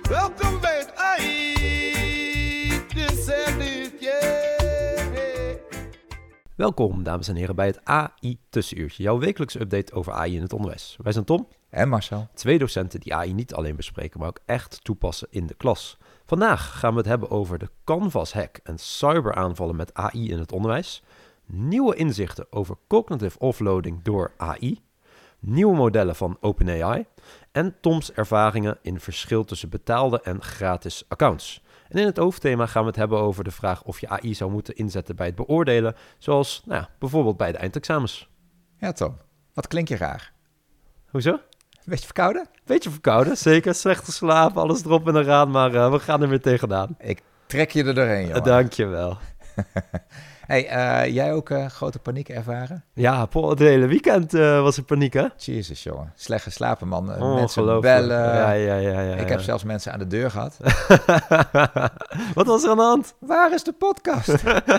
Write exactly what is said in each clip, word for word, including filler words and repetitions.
Welkom bij het A I. This and it, yeah. Welkom, dames en heren, bij het A I-tussenuurtje. Jouw wekelijkse update over A I in het onderwijs. Wij zijn Tom. En Marcel. Twee docenten die A I niet alleen bespreken, maar ook echt toepassen in de klas. Vandaag gaan we het hebben over de Canvas-hack en cyberaanvallen met A I in het onderwijs. Nieuwe inzichten over cognitive offloading door A I. Nieuwe modellen van OpenAI. En Toms ervaringen in verschil tussen betaalde en gratis accounts. En in het hoofdthema gaan we het hebben over de vraag of je A I zou moeten inzetten bij het beoordelen. Zoals nou ja, bijvoorbeeld bij de eindexamens. Ja, Tom. Wat klink je raar? Hoezo? Beetje verkouden? Beetje verkouden, zeker. Slecht geslapen, alles erop en eraan, maar uh, we gaan er weer tegenaan. Ik trek je er doorheen, jongen. Uh, dankjewel. Hey, uh, jij ook uh, grote paniek ervaren? Ja, Paul, het hele weekend uh, was er paniek, hè? Jezus, jongen. Slecht geslapen, man. Uh, Oh, mensen bellen. Ja, ja, ja, ja, Ik ja. heb zelfs mensen aan de deur gehad. Wat was er aan de hand? Waar is de podcast?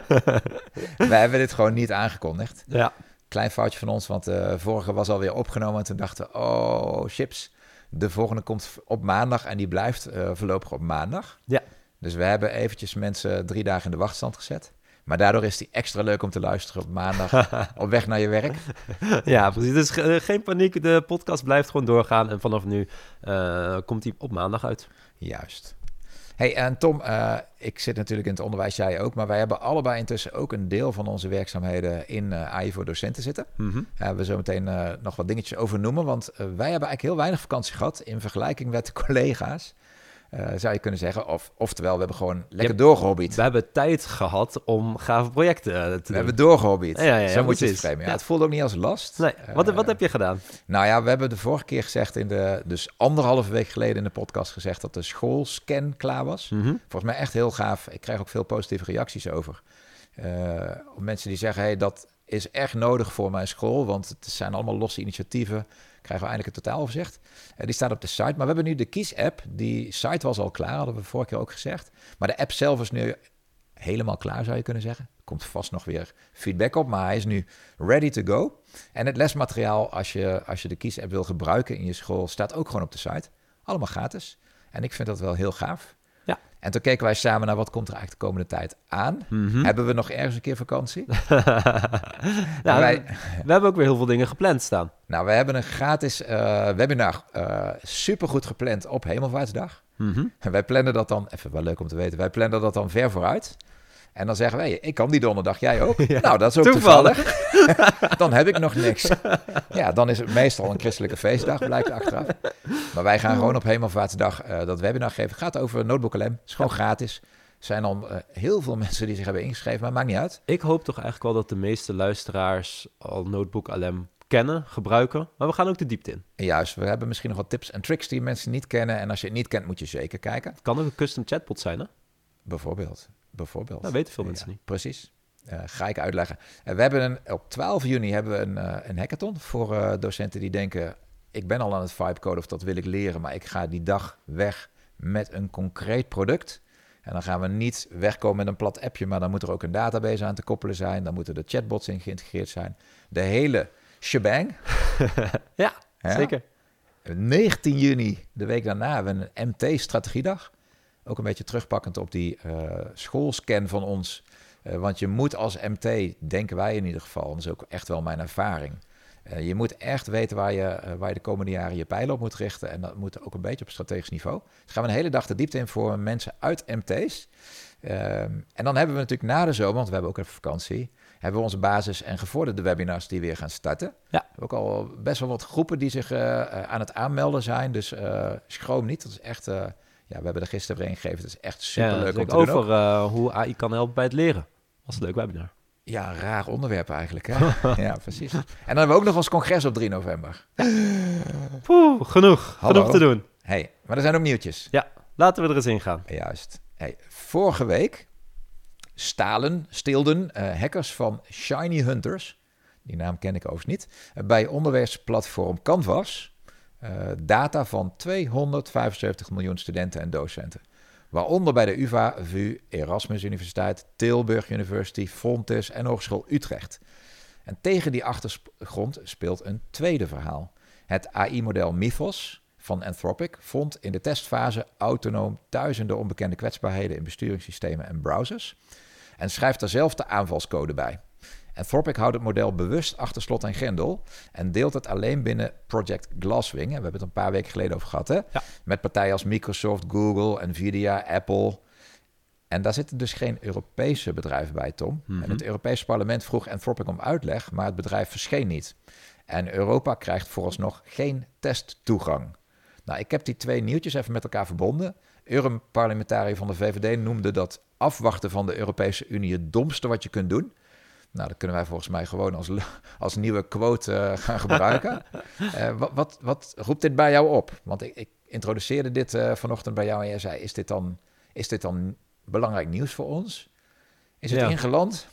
Wij hebben dit gewoon niet aangekondigd. Ja. Klein foutje van ons, want de vorige was alweer opgenomen. En toen dachten we, oh, chips. De volgende komt op maandag en die blijft uh, voorlopig op maandag. Ja. Dus we hebben eventjes mensen drie dagen in de wachtstand gezet. Maar daardoor is die extra leuk om te luisteren op maandag op weg naar je werk. Ja, precies. Dus ge- geen paniek. De podcast blijft gewoon doorgaan. En vanaf nu uh, komt hij op maandag uit. Juist. Hey, en Tom, uh, ik zit natuurlijk in het onderwijs, jij ook. Maar wij hebben allebei intussen ook een deel van onze werkzaamheden in uh, A I voor docenten zitten. Mm-hmm. Daar hebben we zo meteen uh, nog wat dingetjes over noemen. Want uh, wij hebben eigenlijk heel weinig vakantie gehad in vergelijking met de collega's. Uh, zou je kunnen zeggen. Of, oftewel, we hebben gewoon lekker Yep. doorgehobbied. We hebben tijd gehad om gave projecten uh, te We doen. hebben doorgehobbied. Ja, ja, ja, Zo moet je het precies. framen. Ja, Ja. het voelde ook niet als last. Nee, wat, Uh, wat heb je gedaan? Nou ja, we hebben de vorige keer gezegd, in de, dus anderhalve week geleden in de podcast gezegd dat de schoolscan klaar was. Mm-hmm. Volgens mij echt heel gaaf. Ik krijg ook veel positieve reacties over. Uh, mensen die zeggen, hey, dat is echt nodig voor mijn school, want het zijn allemaal losse initiatieven. Krijgen we eindelijk een totaaloverzicht. Uh, die staat op de site. Maar we hebben nu de Kies-app. Die site was al klaar, hadden we vorige keer ook gezegd. Maar de app zelf is nu helemaal klaar, zou je kunnen zeggen. Er komt vast nog weer feedback op, maar hij is nu ready to go. En het lesmateriaal, als je, als je de Kies-app wil gebruiken in je school, staat ook gewoon op de site. Allemaal gratis. En ik vind dat wel heel gaaf. Ja. En toen keken wij samen naar wat komt er eigenlijk de komende tijd aan. Mm-hmm. Hebben we nog ergens een keer vakantie? ja, wij, we, we hebben ook weer heel veel dingen gepland staan. nou, we hebben een gratis uh, webinar uh, supergoed gepland op Hemelvaartsdag. Mm-hmm. En wij plannen dat dan, even wel leuk om te weten, wij plannen dat dan ver vooruit. En dan zeggen wij, ik kan die donderdag, jij ook. Ja, nou, dat is ook toevallig. toevallig. Dan heb ik nog niks. Ja, dan is het meestal een christelijke feestdag, blijkt achteraf. Maar wij gaan gewoon op Hemelvaartsdag uh, dat webinar geven. Het gaat over Notebook L M, is gewoon ja. gratis. Er zijn al uh, heel veel mensen die zich hebben ingeschreven, maar maakt niet uit. Ik hoop toch eigenlijk wel dat de meeste luisteraars al Notebook L M kennen, gebruiken. Maar we gaan ook de diepte in. En juist, we hebben misschien nog wat tips en tricks die mensen niet kennen. En als je het niet kent, moet je zeker kijken. Het kan ook een custom chatbot zijn, hè? Bijvoorbeeld. Bijvoorbeeld. Dat weten veel mensen ja, niet. Precies. Uh, ga ik uitleggen. Uh, we hebben een, op twaalf juni hebben we een, uh, een hackathon voor uh, docenten die denken, ik ben al aan het vibecoden of dat wil ik leren, maar ik ga die dag weg met een concreet product. En dan gaan we niet wegkomen met een plat appje, maar dan moet er ook een database aan te koppelen zijn. Dan moeten de chatbots in geïntegreerd zijn. De hele shebang. ja, ja, zeker. negentien juni, de week daarna, hebben we een M T-strategiedag. Ook een beetje terugpakkend op die uh, schoolscan van ons. Uh, want je moet als M T, denken wij in ieder geval, dat is ook echt wel mijn ervaring. Uh, je moet echt weten waar je, uh, waar je de komende jaren je pijlen op moet richten. En dat moet ook een beetje op strategisch niveau. Dus gaan we een hele dag de diepte in voor mensen uit M T's. Uh, en dan hebben we natuurlijk na de zomer, want we hebben ook even vakantie, hebben we onze basis- en gevorderde webinars die weer gaan starten. Ja. We hebben ook al best wel wat groepen die zich uh, uh, aan het aanmelden zijn. Dus uh, schroom niet, dat is echt... Uh, Ja, we hebben er gisteren weer een gegeven. Het is echt super ja, leuk om te over, doen. Over uh, hoe A I kan helpen bij het leren. Dat was een leuk webinar. Ja, een raar onderwerp eigenlijk. Hè? Ja, precies. En dan hebben we ook nog ons congres op drie november. Ja. Poeh, genoeg. Hallo. Genoeg te doen. Hey, maar er zijn ook nieuwtjes. Ja, laten we er eens in gaan. Juist. Hey, vorige week stalen, steelden uh, hackers van Shiny Hunters, die naam ken ik overigens niet, uh, bij onderwijsplatform Canvas uh, data van tweehonderdvijfenzeventig miljoen studenten en docenten. Waaronder bij de U vA, V U, Erasmus Universiteit, Tilburg University, Fontys en Hogeschool Utrecht. En tegen die achtergrond speelt een tweede verhaal. Het A I-model Mythos van Anthropic vond in de testfase autonoom duizenden onbekende kwetsbaarheden in besturingssystemen en browsers en schrijft er zelf de aanvalscode bij. Anthropic houdt het model bewust achter slot en grendel en deelt het alleen binnen Project Glasswing. En we hebben het een paar weken geleden over gehad, hè? Ja. Met partijen als Microsoft, Google, Nvidia, Apple. En daar zitten dus geen Europese bedrijven bij, Tom. Mm-hmm. En het Europese parlement vroeg Anthropic om uitleg, maar het bedrijf verscheen niet. En Europa krijgt vooralsnog geen testtoegang. Nou, ik heb die twee nieuwtjes even met elkaar verbonden. Europarlementariër van de V V D noemde dat afwachten van de Europese Unie het domste wat je kunt doen. Nou, dat kunnen wij volgens mij gewoon als, als nieuwe quote uh, gaan gebruiken. uh, wat, wat, wat roept dit bij jou op? Want ik, ik introduceerde dit uh, vanochtend bij jou en jij zei, is dit dan, is dit dan belangrijk nieuws voor ons? Is het Ja. ingeland?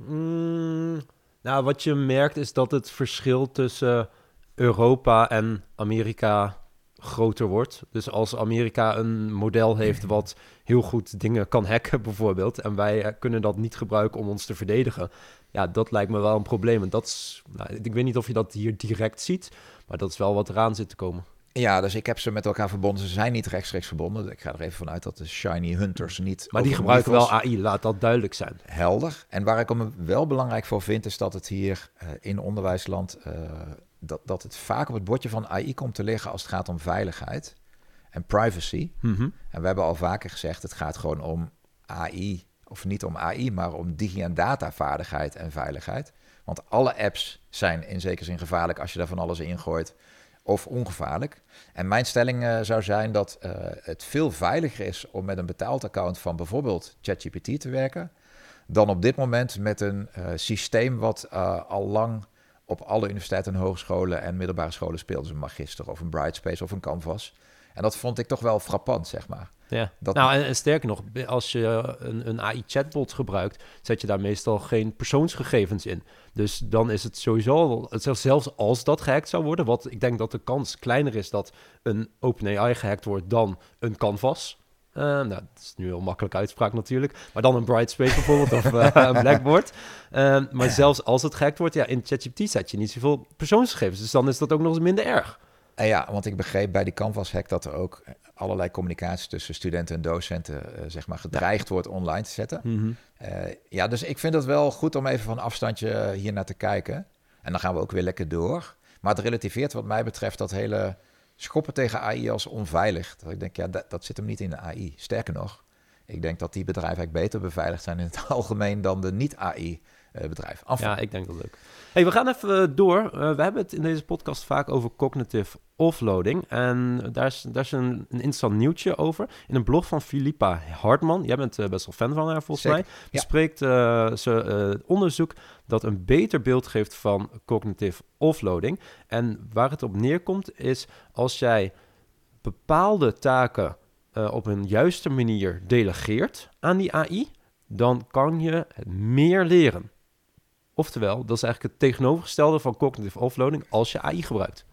Mm, nou, wat je merkt is dat het verschil tussen Europa en Amerika groter wordt. Dus als Amerika een model heeft wat heel goed dingen kan hacken bijvoorbeeld, en wij uh, kunnen dat niet gebruiken om ons te verdedigen, ja, dat lijkt me wel een probleem. En dat is, nou, ik weet niet of je dat hier direct ziet, maar dat is wel wat eraan zit te komen. Ja, dus ik heb ze met elkaar verbonden. Ze zijn niet rechtstreeks verbonden. Ik ga er even vanuit dat de shiny hunters niet... Maar die gebruiken wel A I, laat dat duidelijk zijn. Helder. En waar ik hem wel belangrijk voor vind, is dat het hier uh, in onderwijsland... Uh, dat, dat het vaak op het bordje van A I komt te liggen als het gaat om veiligheid en privacy. Mm-hmm. En we hebben al vaker gezegd, het gaat gewoon om A I, of niet om A I, maar om digi- en datavaardigheid en veiligheid. Want alle apps zijn in zekere zin gevaarlijk als je daar van alles in gooit, of ongevaarlijk. En mijn stelling uh, zou zijn dat uh, het veel veiliger is om met een betaald account van bijvoorbeeld ChatGPT te werken, dan op dit moment met een uh, systeem wat uh, al lang op alle universiteiten en hogescholen en middelbare scholen speelt. Dus een Magister of een Brightspace of een Canvas. En dat vond ik toch wel frappant, zeg maar. Ja. Dat... Nou, en, en sterker nog, als je een, een A I-chatbot gebruikt, zet je daar meestal geen persoonsgegevens in. Dus dan is het sowieso, zelfs als dat gehackt zou worden, wat ik denk dat de kans kleiner is dat een OpenAI gehackt wordt dan een Canvas. Uh, nou, dat is nu een makkelijke uitspraak natuurlijk. Maar dan een Brightspace bijvoorbeeld of uh, een Blackboard. Uh, maar zelfs als het gehackt wordt, ja, in ChatGPT zet je niet zoveel persoonsgegevens. Dus dan is dat ook nog eens minder erg. En ja, want ik begreep bij die Canvas-hack dat er ook allerlei communicatie tussen studenten en docenten uh, zeg maar gedreigd wordt online te zetten. Mm-hmm. Uh, ja, dus ik vind het wel goed om even van afstandje hier naar te kijken. En dan gaan we ook weer lekker door. Maar het relativeert wat mij betreft dat hele schoppen tegen A I als onveilig. Dat ik denk, ja, dat, dat zit hem niet in de A I. Sterker nog, ik denk dat die bedrijven eigenlijk beter beveiligd zijn in het algemeen dan de niet-A I-bedrijven. Uh, ja, ik denk dat ook. Hey, we gaan even uh, door. Uh, we hebben het in deze podcast vaak over cognitive offloading. En daar is, daar is een, een interessant nieuwtje over. In een blog van Philippa Hartman, jij bent uh, best wel fan van haar volgens Zeker, mij, ja. bespreekt uh, ze uh, onderzoek dat een beter beeld geeft van cognitive offloading. En waar het op neerkomt is, als jij bepaalde taken uh, op een juiste manier delegeert aan die A I, dan kan je meer leren. Oftewel, dat is eigenlijk het tegenovergestelde van cognitive offloading als je A I gebruikt.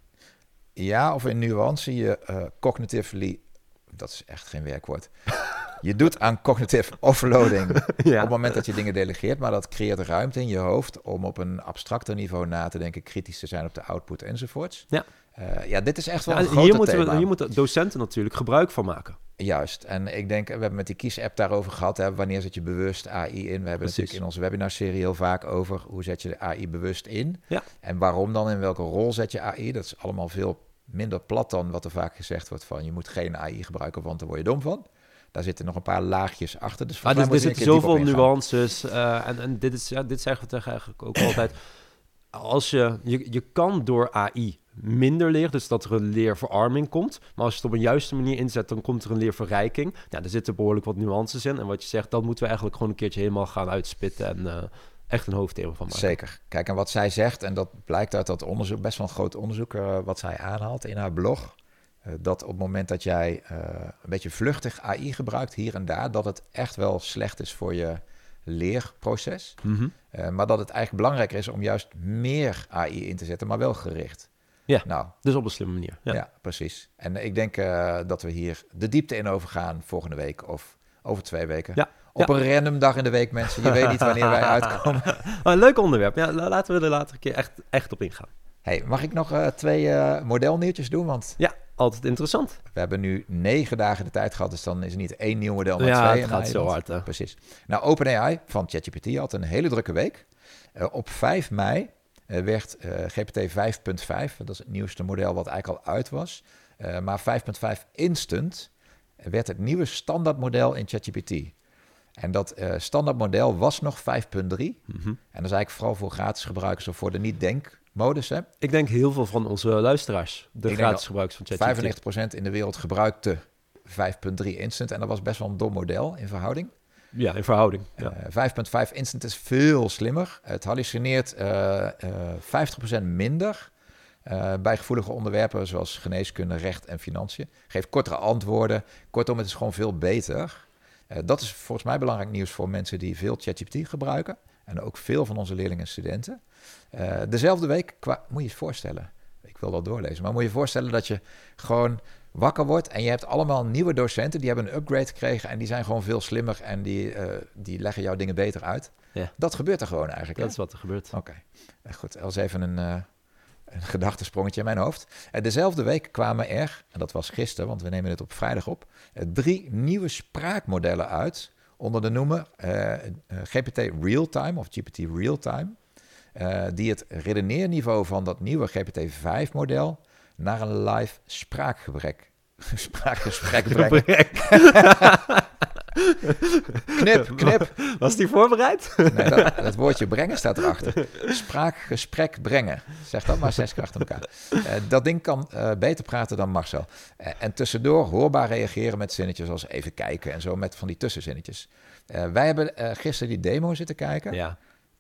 Ja, of in nuance je uh, cognitively... Dat is echt geen werkwoord. Je doet aan cognitive offloading Ja. op het moment dat je dingen delegeert, maar dat creëert ruimte in je hoofd om op een abstracter niveau na te denken, kritisch te zijn op de output enzovoorts. Ja. Uh, ja, dit is echt wel Ja, een groot hier, moeten thema. we, hier moeten docenten natuurlijk gebruik van maken. Juist, en ik denk, we hebben met die kies-app daarover gehad, hè, wanneer zet je bewust A I in? We hebben Precies. natuurlijk in onze webinarserie heel vaak over hoe zet je de A I bewust in? Ja. En waarom dan, in welke rol zet je A I? Dat is allemaal veel minder plat dan wat er vaak gezegd wordt van je moet geen A I gebruiken, want daar word je dom van. Daar zitten nog een paar laagjes achter. Dus Ah, volgens dus, mij er moet je zitten een keer diep op zoveel ingaan. nuances. Uh, en en dit, is, ja, dit zeggen we tegen eigenlijk ook altijd. Als je, je, je kan door A I minder leren, dus dat er een leerverarming komt. Maar als je het op een juiste manier inzet, dan komt er een leerverrijking. Ja, er zitten behoorlijk wat nuances in. En wat je zegt, dat moeten we eigenlijk gewoon een keertje helemaal gaan uitspitten en uh, echt een hoofdthema van maken. Zeker. Kijk, en wat zij zegt, en dat blijkt uit dat onderzoek, best wel een groot onderzoek, uh, wat zij aanhaalt in haar blog, uh, dat op het moment dat jij uh, een beetje vluchtig A I gebruikt, hier en daar, dat het echt wel slecht is voor je leerproces. Mm-hmm. Uh, maar dat het eigenlijk belangrijker is om juist meer A I in te zetten, maar wel gericht. Ja, nou, dus op een slimme manier. Ja, ja precies. En ik denk uh, dat we hier de diepte in overgaan volgende week of over twee weken. Ja. Op ja. een random dag in de week, mensen. Je weet niet wanneer wij uitkomen. Een leuk onderwerp. Ja, laten we er later een keer echt, echt op ingaan. Hey, mag ik nog uh, twee uh, modelnieuwtjes doen? Want ja. altijd interessant. We hebben nu negen dagen de tijd gehad, dus dan is het niet één nieuw model, maar Ja, twee. het gaat zo hard, hè. Precies. Nou, OpenAI van ChatGPT had een hele drukke week. Uh, op vijf mei uh, werd uh, G P T vijf punt vijf, dat is het nieuwste model wat eigenlijk al uit was, uh, maar vijf punt vijf Instant werd het nieuwe standaardmodel in ChatGPT. En dat uh, standaardmodel was nog vijf punt drie. Mm-hmm. En dat is eigenlijk vooral voor gratis gebruikers of voor de niet-denkmodus. Hè. Ik denk heel veel van onze luisteraars, de Ik gratis denk gebruikers van ChatGPT. vijfennegentig procent in de wereld gebruikte vijf punt drie Instant. En dat was best wel een dom model in verhouding. Ja, in verhouding. Ja. Uh, vijf punt vijf Instant is veel slimmer. Het hallucineert uh, uh, vijftig procent minder uh, bij gevoelige onderwerpen zoals geneeskunde, recht en financiën. Geeft kortere antwoorden. Kortom, het is gewoon veel beter. Uh, dat is volgens mij belangrijk nieuws voor mensen die veel ChatGPT gebruiken. En ook veel van onze leerlingen en studenten. Uh, dezelfde week, qua, moet je je voorstellen, ik wil dat doorlezen, maar moet je je voorstellen dat je gewoon wakker wordt en je hebt allemaal nieuwe docenten, die hebben een upgrade gekregen en die zijn gewoon veel slimmer en die, uh, die leggen jouw dingen beter uit. Ja. Dat gebeurt er gewoon eigenlijk. Dat hè? is wat er gebeurt. Oké, okay. uh, goed. Dat was even een, uh, een gedachtesprongetje in mijn hoofd. Uh, dezelfde week kwamen er, en dat was gisteren, want we nemen het op vrijdag op, uh, drie nieuwe spraakmodellen uit onder de noemer uh, uh, G P T Realtime of G P T Realtime. Uh, die het redeneerniveau van dat nieuwe G P T vijf model naar een live spraakgebrek, spraakgesprek brengen. knip, knip. Was die voorbereid? Nee, dat, dat woordje brengen staat erachter. Spraakgesprek brengen. Zeg dat maar zes keer achter elkaar. Uh, dat ding kan uh, beter praten dan Marcel. Uh, en tussendoor hoorbaar reageren met zinnetjes als even kijken en zo met van die tussenzinnetjes. Uh, wij hebben uh, gisteren die demo zitten kijken. Ja.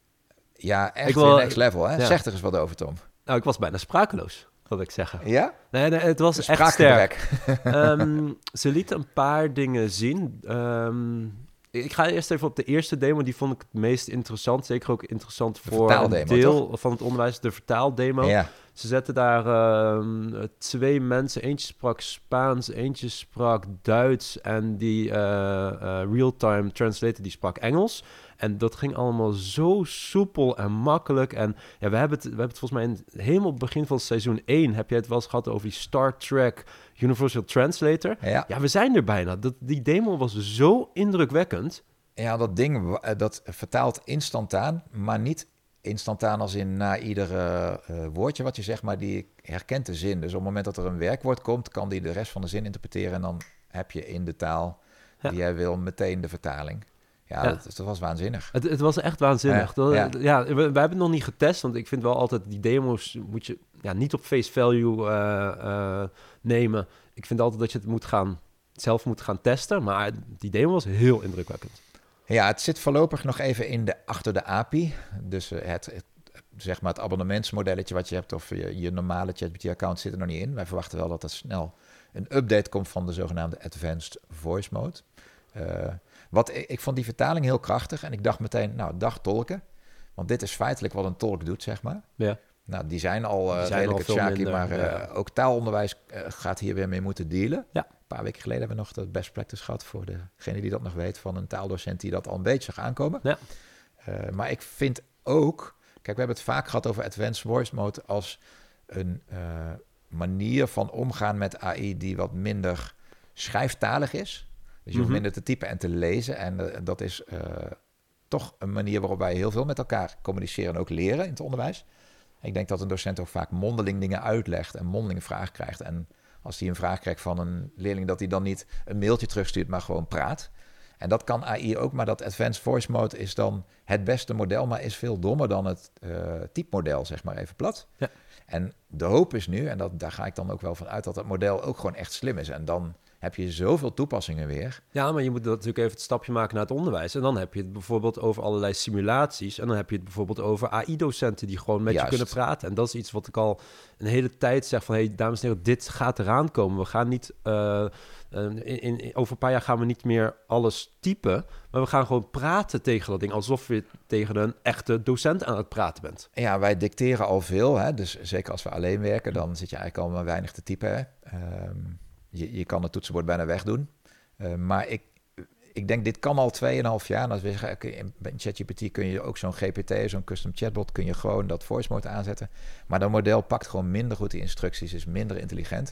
Ja, echt Ik wil, next level, hè? Ja. Zeg er eens wat over, Tom. Nou, ik was bijna sprakeloos, wil ik zeggen. Ja? Nee, nee het was echt Spraakgebrek. sterk. um, ze lieten een paar dingen zien. Um, ik ga eerst even op de eerste demo. Die vond ik het meest interessant. Zeker ook interessant De voor een deel toch? van het onderwijs. De vertaaldemo. Ja. Ze zetten daar um, twee mensen. Eentje sprak Spaans, eentje sprak Duits. En die uh, uh, real-time translator die sprak Engels. En dat ging allemaal zo soepel en makkelijk. En ja, we hebben het, we hebben het volgens mij in het helemaal begin van seizoen één... heb jij het wel eens gehad over die Star Trek Universal Translator. Ja. Ja, we zijn er bijna. Dat, die demo was zo indrukwekkend. Ja, dat ding, dat vertaalt instantaan, maar niet instantaan als in na ieder uh, woordje wat je zegt, maar die herkent de zin. Dus op het moment dat er een werkwoord komt, kan die de rest van de zin interpreteren en dan heb je in de taal ja. die jij wil meteen de vertaling. Ja, ja. Dat, dat was waanzinnig. Het, het was echt waanzinnig. Ja, dat, ja. ja we, we hebben het nog niet getest, want ik vind wel altijd die demo's moet je ja, niet op face value uh, uh, nemen. Ik vind altijd dat je het moet gaan, zelf moet gaan testen, maar die demo was heel indrukwekkend. Ja, het zit voorlopig nog even in de, achter de A P I. Dus uh, het, het, zeg maar het abonnementsmodelletje wat je hebt of je, je normale ChatGPT-account zit er nog niet in. Wij verwachten wel dat er snel een update komt van de zogenaamde Advanced Voice Mode. Uh, wat, ik, ik vond die vertaling heel krachtig en ik dacht meteen, nou, dag tolken. Want dit is feitelijk wat een tolk doet, zeg maar. Ja. Nou, die zijn al uh, die zijn redelijk al het veel shaki, minder, maar uh, ja. ook taalonderwijs uh, gaat hier weer mee moeten dealen. Ja. Een paar weken geleden hebben we nog de best practice gehad voor degene die dat nog weet, van een taaldocent die dat al een beetje zag aankomen. Ja. Uh, maar ik vind ook, kijk, we hebben het vaak gehad over Advanced Voice Mode als een uh, manier van omgaan met A I die wat minder schrijftalig is. Dus je hoeft Mm-hmm. minder te typen en te lezen. En uh, dat is uh, toch een manier waarop wij heel veel met elkaar communiceren en ook leren in het onderwijs. Ik denk dat een docent ook vaak mondeling dingen uitlegt en mondeling vragen krijgt. En als hij een vraag krijgt van een leerling, dat hij dan niet een mailtje terugstuurt, maar gewoon praat. En dat kan A I ook, maar dat Advanced Voice Mode is dan het beste model, maar is veel dommer dan het uh, typemodel, zeg maar even plat. Ja. En de hoop is nu, en dat, daar ga ik dan ook wel van uit, dat het model ook gewoon echt slim is. En dan heb je zoveel toepassingen weer. Ja, maar je moet natuurlijk even het stapje maken naar het onderwijs. En dan heb je het bijvoorbeeld over allerlei simulaties. En dan heb je het bijvoorbeeld over A I-docenten die gewoon met Juist. je kunnen praten. En dat is iets wat ik al een hele tijd zeg van... hé, hey, dames en heren, dit gaat eraan komen. We gaan niet... Uh, uh, in, in, over een paar jaar gaan we niet meer alles typen... maar we gaan gewoon praten tegen dat ding... alsof je tegen een echte docent aan het praten bent. Ja, wij dicteren al veel. Hè? Dus zeker als we alleen werken, dan zit je eigenlijk al maar weinig te typen. Hè? Um, je, je kan het toetsenbord bijna wegdoen. Uh, maar ik, ik denk, dit kan al tweeënhalf jaar. En als we zeggen, in ChatGPT kun je ook zo'n G P T, zo'n custom chatbot, kun je gewoon dat voice mode aanzetten. Maar dat model pakt gewoon minder goed die instructies, is minder intelligent.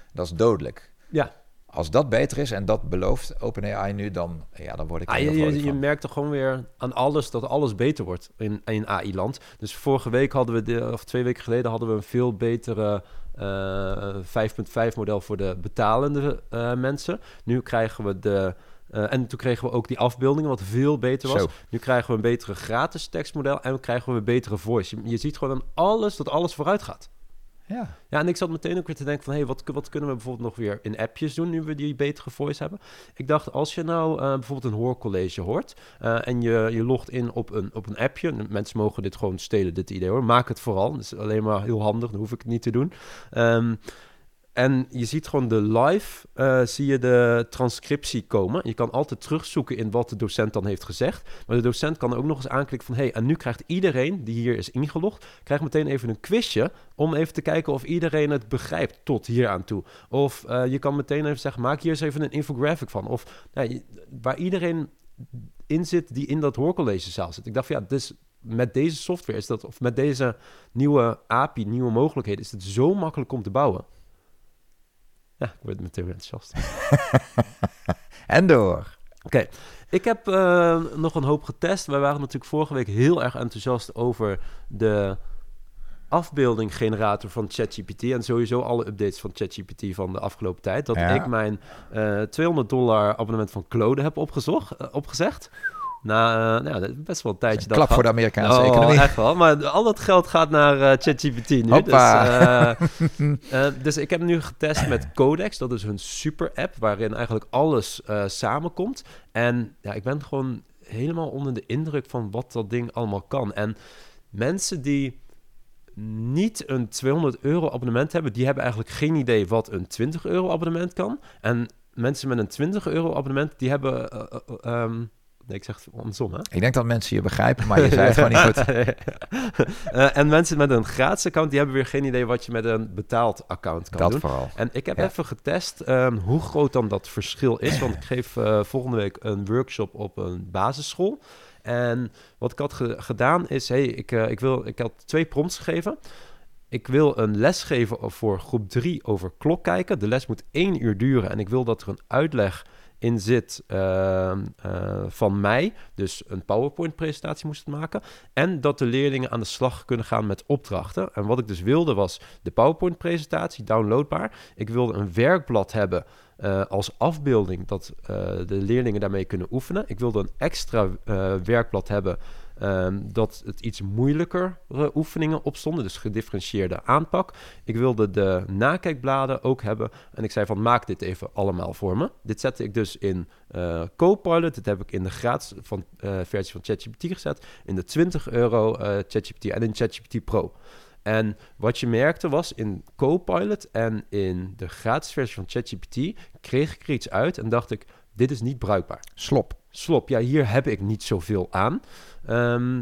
Dat is dodelijk. Ja. Als dat beter is en dat belooft OpenAI nu, dan, ja, dan word ik er Ah, heel je, vrolijk je, je van. merkt toch gewoon weer aan alles dat alles beter wordt in, in A I-land. Dus vorige week hadden we, de, of twee weken geleden, hadden we een veel betere uh, vijf punt vijf model voor de betalende uh, mensen. Nu krijgen we de... Uh, en toen kregen we ook die afbeeldingen, wat veel beter was. Zo. Nu krijgen we een betere gratis tekstmodel en we krijgen we een betere voice. Je, je ziet gewoon aan alles dat alles vooruit gaat. Ja. Ja, en ik zat meteen ook weer te denken van... hé, hey, wat, wat kunnen we bijvoorbeeld nog weer in appjes doen... nu we die betere voice hebben? Ik dacht, als je nou uh, bijvoorbeeld een hoorcollege hoort... Uh, en je, je logt in op een, op een appje... mensen mogen dit gewoon stelen, dit idee hoor. Maak het vooral, dat is alleen maar heel handig... dan hoef ik het niet te doen... Um, En je ziet gewoon de live, uh, zie je de transcriptie komen. Je kan altijd terugzoeken in wat de docent dan heeft gezegd. Maar de docent kan ook nog eens aanklikken van... hé, hey, en nu krijgt iedereen die hier is ingelogd... krijgt meteen even een quizje... om even te kijken of iedereen het begrijpt tot hier aan toe. Of uh, je kan meteen even zeggen... maak hier eens even een infographic van. Of nou, je, waar iedereen in zit die in dat hoorcollegezaal zit. Ik dacht van ja, dus met deze software is dat... of met deze nieuwe A P I, nieuwe mogelijkheden... is het zo makkelijk om te bouwen. Ja, ik word meteen weer enthousiast. En door. Oké, okay. Ik heb uh, nog een hoop getest. Wij waren natuurlijk vorige week heel erg enthousiast over de afbeeldinggenerator van ChatGPT. En sowieso alle updates van ChatGPT van de afgelopen tijd. Dat ja. ik mijn uh, tweehonderd dollar abonnement van Claude heb opgezocht, uh, opgezegd. Na, uh, nou, best wel een tijdje. Een klap dat voor de Amerikaanse oh, economie. Echt wel. Maar al dat geld gaat naar uh, ChatGPT nu. Hoppa. Dus, uh, uh, dus ik heb nu getest met Codex. Dat is hun super app waarin eigenlijk alles uh, samenkomt. En ja, ik ben gewoon helemaal onder de indruk van wat dat ding allemaal kan. En mensen die niet een tweehonderd euro abonnement hebben, die hebben eigenlijk geen idee wat een twintig euro abonnement kan. En mensen met een twintig euro abonnement, die hebben... Uh, uh, um, Nee, ik zeg het andersom, hè? Ik denk dat mensen je begrijpen, maar je zei het gewoon niet goed. uh, en mensen met een gratis account, die hebben weer geen idee wat je met een betaald account kan dat doen. Vooral. En ik heb ja. even getest um, hoe groot dan dat verschil is. Want ik geef uh, volgende week een workshop op een basisschool. En wat ik had ge- gedaan is, hey, ik, uh, ik, wil, ik had twee prompts gegeven. Ik wil een les geven voor groep drie over klok kijken. De les moet één uur duren en ik wil dat er een uitleg in zit uh, uh, van mij. Dus een PowerPoint-presentatie moest het maken. En dat de leerlingen aan de slag kunnen gaan met opdrachten. En wat ik dus wilde was de PowerPoint-presentatie, downloadbaar. Ik wilde een werkblad hebben uh, als afbeelding, dat uh, de leerlingen daarmee kunnen oefenen. Ik wilde een extra uh, werkblad hebben, Um, dat het iets moeilijker oefeningen opstonden, dus gedifferentieerde aanpak. Ik wilde de nakijkbladen ook hebben en ik zei van maak dit even allemaal voor me. Dit zette ik dus in uh, Copilot, dit heb ik in de gratis van, uh, versie van ChatGPT gezet, in de twintig euro uh, ChatGPT en in ChatGPT Pro. En wat je merkte was in Copilot en in de gratis versie van ChatGPT kreeg ik er iets uit en dacht ik, dit is niet bruikbaar. Slop. Slop, ja, hier heb ik niet zoveel aan. Um,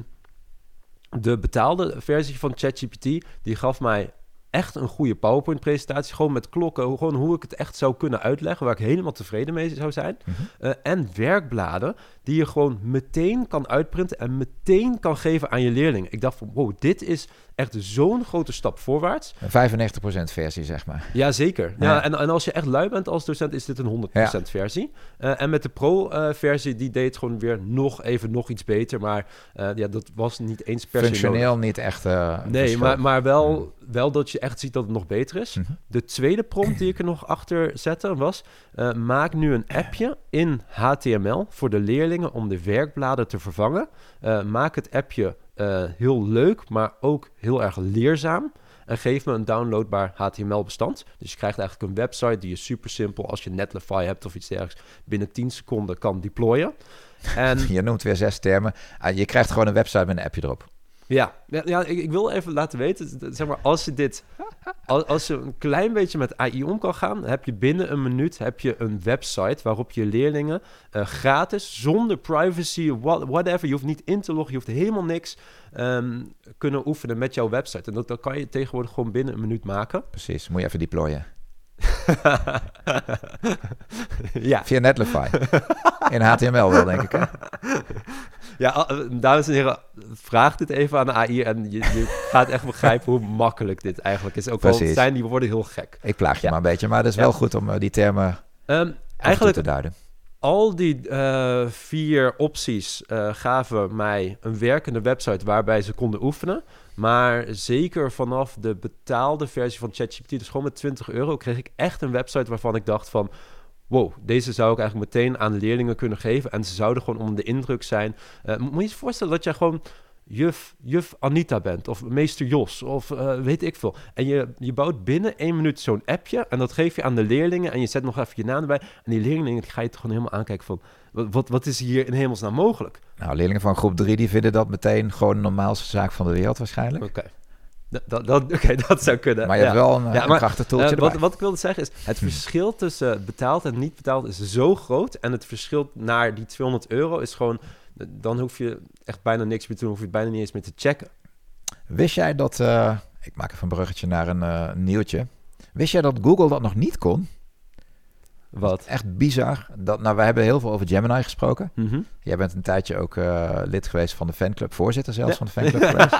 de betaalde versie van ChatGPT, die gaf mij echt een goede PowerPoint-presentatie. Gewoon met klokken, gewoon hoe ik het echt zou kunnen uitleggen, waar ik helemaal tevreden mee zou zijn. Mm-hmm. Uh, en werkbladen die je gewoon meteen kan uitprinten en meteen kan geven aan je leerlingen. Ik dacht van, wow, dit is echt zo'n grote stap voorwaarts. Een vijfennegentig procent versie, zeg maar. Ja, zeker. Ja. Ja, en, en als je echt lui bent als docent, is dit een honderd procent ja. versie. Uh, en met de Pro-versie, uh, die deed gewoon weer nog even nog iets beter. Maar uh, ja, dat was niet eens per se functioneel nodig. Niet echt uh, Nee, maar, maar wel, wel dat je echt ziet dat het nog beter is. Mm-hmm. De tweede prompt die ik er nog achter zette was, Uh, maak nu een appje in H T M L voor de leerlingen om de werkbladen te vervangen. Uh, maak het appje uh, heel leuk, maar ook heel erg leerzaam. En geef me een downloadbaar H T M L-bestand. Dus je krijgt eigenlijk een website die je super simpel, als je Netlify hebt of iets dergelijks, binnen tien seconden kan deployen. En je noemt weer zes termen. Uh, je krijgt gewoon een website met een appje erop. Ja, ja, ja ik, ik wil even laten weten, zeg maar, als je dit, als, als je een klein beetje met A I om kan gaan, heb je binnen een minuut heb je een website waarop je leerlingen uh, gratis, zonder privacy, whatever, je hoeft niet in te loggen, je hoeft helemaal niks, um, kunnen oefenen met jouw website. En dat, dat kan je tegenwoordig gewoon binnen een minuut maken. Precies, moet je even deployen. Ja. Via Netlify. In H T M L wel, denk ik, hè? Ja, dames en heren, vraag dit even aan de A I en je, je gaat echt begrijpen hoe makkelijk dit eigenlijk is. Ook al Precies. zijn die woorden heel gek. Ik plaag je Ja. maar een beetje, maar het is Ja. wel goed om uh, die termen Um, eigenlijk eigenlijk te duiden. al die uh, vier opties uh, gaven mij een werkende website waarbij ze konden oefenen. Maar zeker vanaf de betaalde versie van ChatGPT, dus gewoon met twintig euro, kreeg ik echt een website waarvan ik dacht van... wow, deze zou ik eigenlijk meteen aan de leerlingen kunnen geven. En ze zouden gewoon onder de indruk zijn. Uh, moet je je voorstellen dat jij gewoon juf, juf Anita bent. Of meester Jos. Of uh, weet ik veel. En je, je bouwt binnen één minuut zo'n appje. En dat geef je aan de leerlingen. En je zet nog even je naam erbij. En die leerlingen die ga je toch gewoon helemaal aankijken van... Wat, wat, wat is hier in hemelsnaam mogelijk? Nou, leerlingen van groep drie die vinden dat meteen gewoon de normaalste zaak van de wereld waarschijnlijk. Oké. Okay. Dat, dat, okay, dat zou kunnen. Maar je ja. hebt wel een, ja, een maar, krachtig toeltje uh, wat, erbij. wat ik wilde zeggen is, het verschil tussen betaald en niet betaald is zo groot. En het verschil naar die tweehonderd euro is gewoon... Dan hoef je echt bijna niks meer te doen. Hoef je het bijna niet eens meer te checken. Wist jij dat... Uh, ik maak even een bruggetje naar een uh, nieuwtje. Wist jij dat Google dat nog niet kon? Wat? Echt bizar. Dat, nou, we hebben heel veel over Gemini gesproken. Mm-hmm. Jij bent een tijdje ook uh, lid geweest van de fanclub. Voorzitter zelfs ja. van de fanclub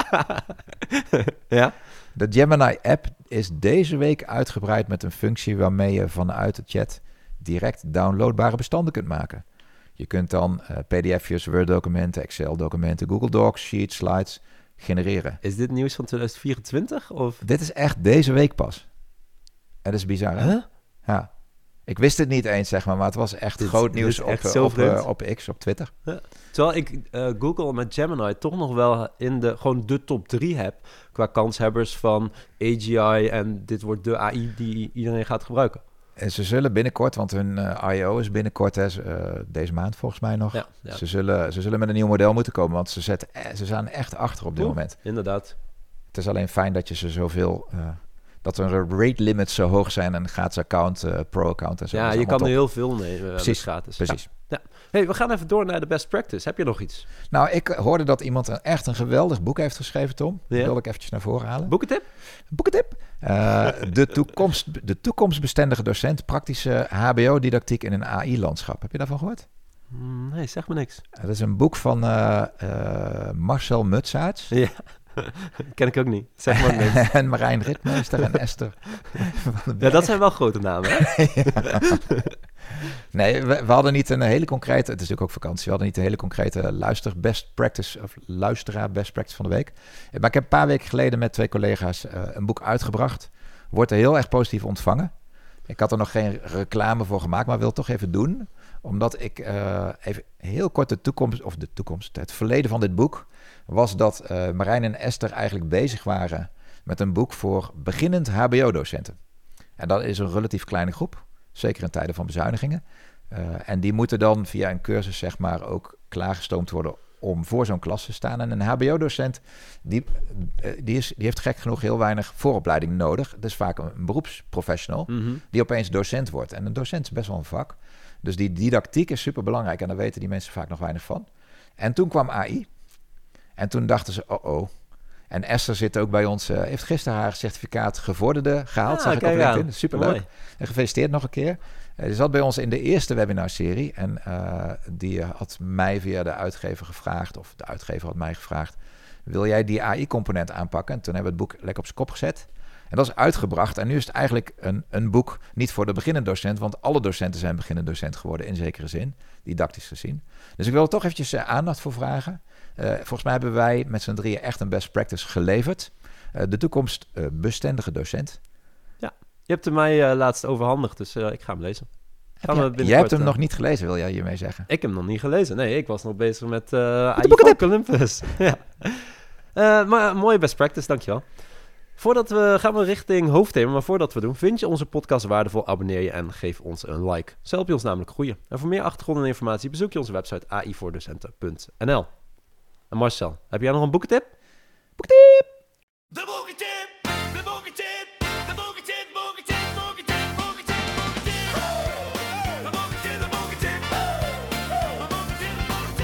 geweest. Ja. De Gemini-app is deze week uitgebreid met een functie waarmee je vanuit de chat direct downloadbare bestanden kunt maken. Je kunt dan uh, P D F'jes, Word-documenten, Excel-documenten, Google Docs, Sheets, Slides genereren. Is dit nieuws van twintig vierentwintig? Of? Dit is echt deze week pas. Het is bizar, hè? Huh? Ja. Ik wist het niet eens, zeg maar, maar het was echt dit, groot nieuws op, echt op, op, op X, op Twitter. Ja. Terwijl ik uh, Google met Gemini toch nog wel in de, gewoon de top drie heb qua kanshebbers van A G I en dit wordt de A I die iedereen gaat gebruiken. En ze zullen binnenkort, want hun uh, I O is binnenkort, hè, uh, deze maand volgens mij nog. Ja, ja. Ze, zullen, ze zullen met een nieuw model moeten komen, want ze, zetten, ze staan echt achter op dit Oeh, moment. Inderdaad. Het is alleen fijn dat je ze zoveel... Uh, dat er rate limits zo hoog zijn en een gratis account, uh, pro-account en zo. Ja, je kan er heel veel nemen. Precies, gratis. precies. Ja. Ja. Hey, we gaan even door naar de best practice. Heb je nog iets? Nou, ik hoorde dat iemand een, echt een geweldig boek heeft geschreven, Tom. Ja. Dat wil ik eventjes naar voren halen. Boekentip? Boekentip. Uh, de, toekomst, de toekomstbestendige docent, praktische H B O-didactiek in een A I-landschap. Heb je daarvan gehoord? Nee, zeg me niks. Uh, dat is een boek van uh, uh, Marcel Mutsaerts. Ja. Ken ik ook niet. Zeg maar niks. En Marijn Ritmeester en Esther. Ja, dat zijn wel grote namen, hè? Ja. Nee, we, we hadden niet een hele concrete... Het is natuurlijk ook vakantie. We hadden niet een hele concrete luister best practice... of luisteraar best practice van de week. Maar ik heb een paar weken geleden met twee collega's... Uh, een boek uitgebracht. Wordt er heel erg positief ontvangen. Ik had er nog geen reclame voor gemaakt... maar wil het toch even doen. Omdat ik uh, even heel kort de toekomst... of de toekomst, het verleden van dit boek... was dat uh, Marijn en Esther eigenlijk bezig waren... met een boek voor beginnend H B O-docenten. En dat is een relatief kleine groep... Zeker in tijden van bezuinigingen. Uh, en die moeten dan via een cursus zeg maar ook klaargestoomd worden om voor zo'n klas te staan. En een H B O-docent, die, uh, die, is, die heeft gek genoeg heel weinig vooropleiding nodig. Dat is vaak een, een beroepsprofessional Mm-hmm. die opeens docent wordt. En een docent is best wel een vak. Dus die didactiek is super belangrijk en daar weten die mensen vaak nog weinig van. En toen kwam A I. En toen dachten ze, oh oh. En Esther zit ook bij ons, uh, heeft gisteren haar certificaat gevorderde gehaald. Ah, zag ik op LinkedIn. Superleuk. Mooi. En gefeliciteerd nog een keer. Uh, die zat bij ons in de eerste webinarserie. En uh, die had mij via de uitgever gevraagd, of de uitgever had mij gevraagd, wil jij die A I-component aanpakken? En toen hebben we het boek lekker op zijn kop gezet. En dat is uitgebracht. En nu is het eigenlijk een, een boek niet voor de beginnende docent, want alle docenten zijn beginnende docent geworden in zekere zin, didactisch gezien. Dus ik wil er toch eventjes uh, aandacht voor vragen. Uh, volgens mij hebben wij met z'n drieën echt een best practice geleverd. Uh, de toekomst uh, bestendige docent. Ja, je hebt hem mij uh, laatst overhandigd, dus uh, ik ga hem lezen. Gaan jij, jij hebt hem uh, nog niet gelezen, wil jij hiermee zeggen? Ik heb hem nog niet gelezen. Nee, ik was nog bezig met uh, A I van Olympus. Ja. Uh, maar mooie best practice, dankjewel. Voordat we gaan we richting hoofdthema, maar voordat we doen, vind je onze podcast waardevol, abonneer je en geef ons een like. Zo help je ons namelijk groeien. En voor meer achtergrond en informatie bezoek je onze website a i voor docenten punt n l. En Marcel, heb jij nog een boekentip? Boekentip! De boekentip! De boekentip! De boekentip! Boekentip! Boekentip! Boekentip! Boekentip! De boekentip! De boekentip! De boekentip!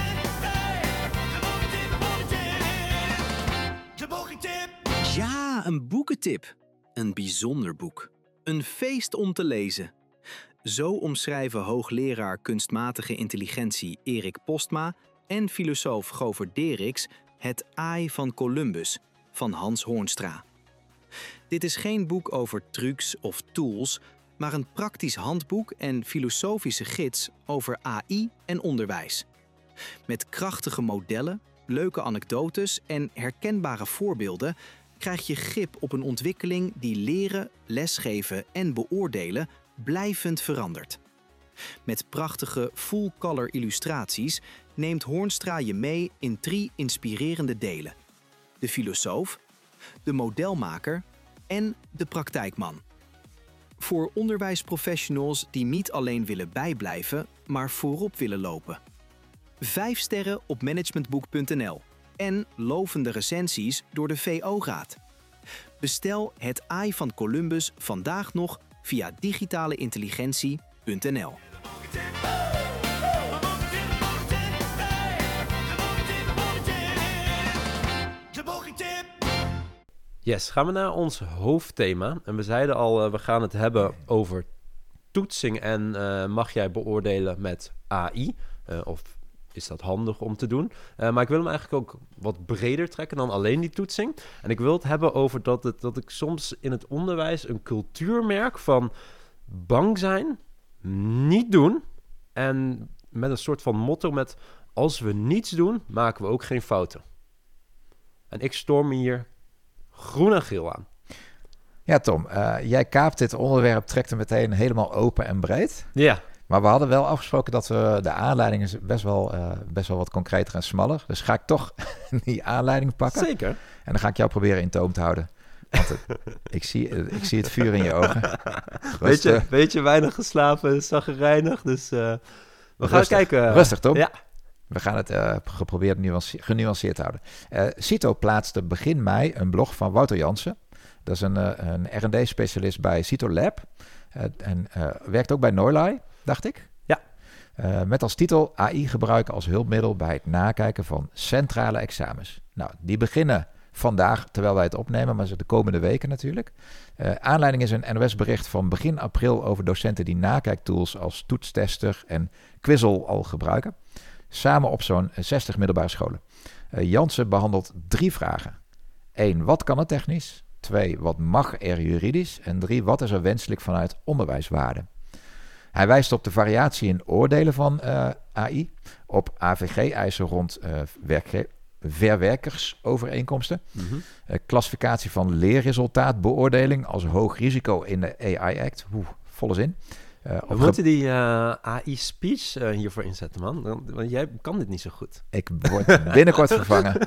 De boekentip! De boekentip! Ja, een boekentip. Een bijzonder boek. Een feest om te lezen. Zo omschrijven hoogleraar kunstmatige intelligentie Erik Postma en filosoof Govert Deriks Het Aai van Columbus van Hans Hoornstra. Dit is geen boek over trucs of tools, maar een praktisch handboek en filosofische gids over A I en onderwijs. Met krachtige modellen, leuke anekdotes en herkenbare voorbeelden krijg je grip op een ontwikkeling die leren, lesgeven en beoordelen blijvend verandert. Met prachtige full-color illustraties neemt Hoornstra je mee in drie inspirerende delen: de filosoof, de modelmaker en de praktijkman. Voor onderwijsprofessionals die niet alleen willen bijblijven, maar voorop willen lopen. Vijf sterren op managementboek punt n l en lovende recensies door de V O-raad. Bestel Het Aai van Columbus vandaag nog via digitaleintelligentie punt n l. Yes, gaan we naar ons hoofdthema. En we zeiden al, uh, we gaan het hebben over toetsing en uh, mag jij beoordelen met A I? Uh, of is dat handig om te doen? Uh, maar ik wil hem eigenlijk ook wat breder trekken dan alleen die toetsing. En ik wil het hebben over dat, het, dat ik soms in het onderwijs een cultuur merk van bang zijn, niet doen. En met een soort van motto met als we niets doen, maken we ook geen fouten. En ik storm hier groen en geel aan. Ja, Tom, uh, jij kaapt dit onderwerp, trekt hem meteen helemaal open en breed. Ja. Maar we hadden wel afgesproken dat we de aanleiding is best wel, uh, best wel wat concreter en smaller. Dus ga ik toch die aanleiding pakken. Zeker. En dan ga ik jou proberen in toom te houden. Want het, ik, zie, ik zie het vuur in je ogen. Weet je, weet je, weinig geslapen, zaggerijnig. Dus uh, we gaan rustig, kijken. Rustig, Tom. Ja. We gaan het uh, geprobeerd nuance- genuanceerd houden. Uh, Cito plaatste begin mei een blog van Wouter Jansen. Dat is een, uh, een R en D-specialist bij Cito Lab. Uh, en uh, werkt ook bij Neulai, dacht ik. Ja. Uh, met als titel A I gebruiken als hulpmiddel bij het nakijken van centrale examens. Nou, die beginnen vandaag, terwijl wij het opnemen, maar de komende weken natuurlijk. Uh, aanleiding is een N O S-bericht van begin april over docenten die nakijktools als Toetstester en Quizzel al gebruiken. Samen op zo'n zestig middelbare scholen. Uh, Jansen behandelt drie vragen. Eén, wat kan het technisch? Twee, wat mag er juridisch? En drie, wat is er wenselijk vanuit onderwijswaarde? Hij wijst op de variatie in oordelen van uh, A I, op A V G-eisen rond uh, werkge- verwerkersovereenkomsten, Mm-hmm. uh, klassificatie van leerresultaatbeoordeling als hoog risico in de A I-act. Oeh, volle zin. Uh, We moeten die uh, A I-speech uh, hiervoor inzetten, man. Want, want jij kan dit niet zo goed. Ik word binnenkort vervangen.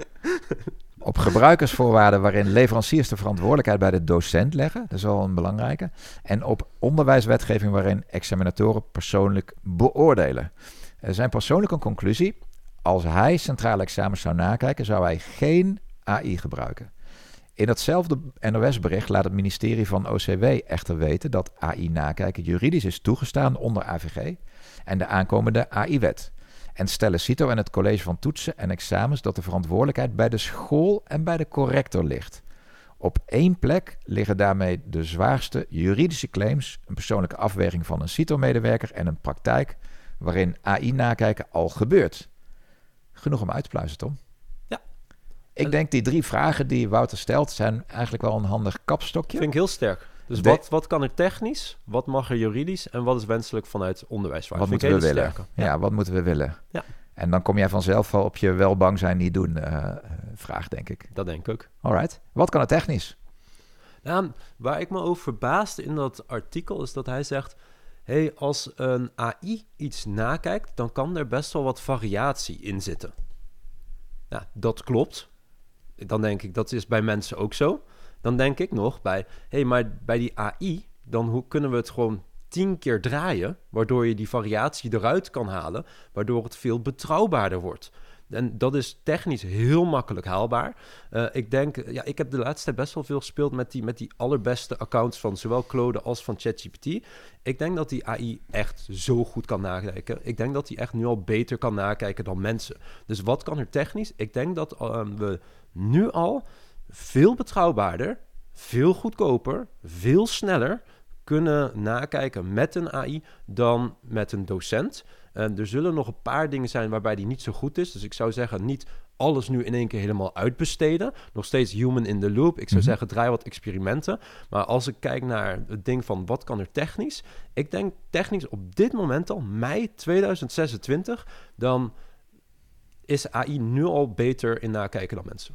Op gebruikersvoorwaarden waarin leveranciers de verantwoordelijkheid bij de docent leggen. Dat is wel een belangrijke. En op onderwijswetgeving waarin examinatoren persoonlijk beoordelen. Uh, zijn persoonlijke conclusie: als hij centrale examens zou nakijken, zou hij geen A I gebruiken. In datzelfde N O S-bericht laat het ministerie van O C W echter weten dat A I nakijken juridisch is toegestaan onder A V G en de aankomende A I-wet. En stellen Cito en het college van toetsen en examens dat de verantwoordelijkheid bij de school en bij de corrector ligt. Op één plek liggen daarmee de zwaarste juridische claims, een persoonlijke afweging van een Cito-medewerker en een praktijk waarin A I nakijken al gebeurt. Genoeg om uit te pluizen, Tom. Ja. Ik denk die drie vragen die Wouter stelt zijn eigenlijk wel een handig kapstokje. Vind ik heel sterk. Dus De- wat, wat kan er technisch, wat mag er juridisch en wat is wenselijk vanuit onderwijswaarde? Wat Vind ik moeten we hele willen? sterke. Ja. wat moeten we willen? Ja. En dan kom jij vanzelf wel op je wel bang zijn niet doen uh, vraag, denk ik. Dat denk ik ook. Alright. Wat kan het technisch? Nou, waar ik me over verbaasde in dat artikel is dat hij zegt: hey, als een A I iets nakijkt, dan kan er best wel wat variatie in zitten. Nou, dat klopt. Dan denk ik, dat is bij mensen ook zo. Dan denk ik nog bij, hey, maar bij die A I, dan hoe kunnen we het gewoon tien keer draaien, waardoor je die variatie eruit kan halen, waardoor het veel betrouwbaarder wordt. En dat is technisch heel makkelijk haalbaar. Uh, ik denk, ja, ik heb de laatste tijd best wel veel gespeeld met die, met die allerbeste accounts van zowel Claude als van ChatGPT. Ik denk dat die A I echt zo goed kan nakijken. Ik denk dat die echt nu al beter kan nakijken dan mensen. Dus wat kan er technisch? Ik denk dat uh, we nu al veel betrouwbaarder, veel goedkoper, veel sneller kunnen nakijken met een A I dan met een docent. Uh, er zullen nog een paar dingen zijn waarbij die niet zo goed is. Dus ik zou zeggen, niet alles nu in één keer helemaal uitbesteden. Nog steeds human in the loop. Ik zou Mhm. zeggen, draai wat experimenten. Maar als ik kijk naar het ding van wat kan er technisch? Ik denk technisch op dit moment al, mei tweeduizend zesentwintig... dan is A I nu al beter in nakijken dan mensen.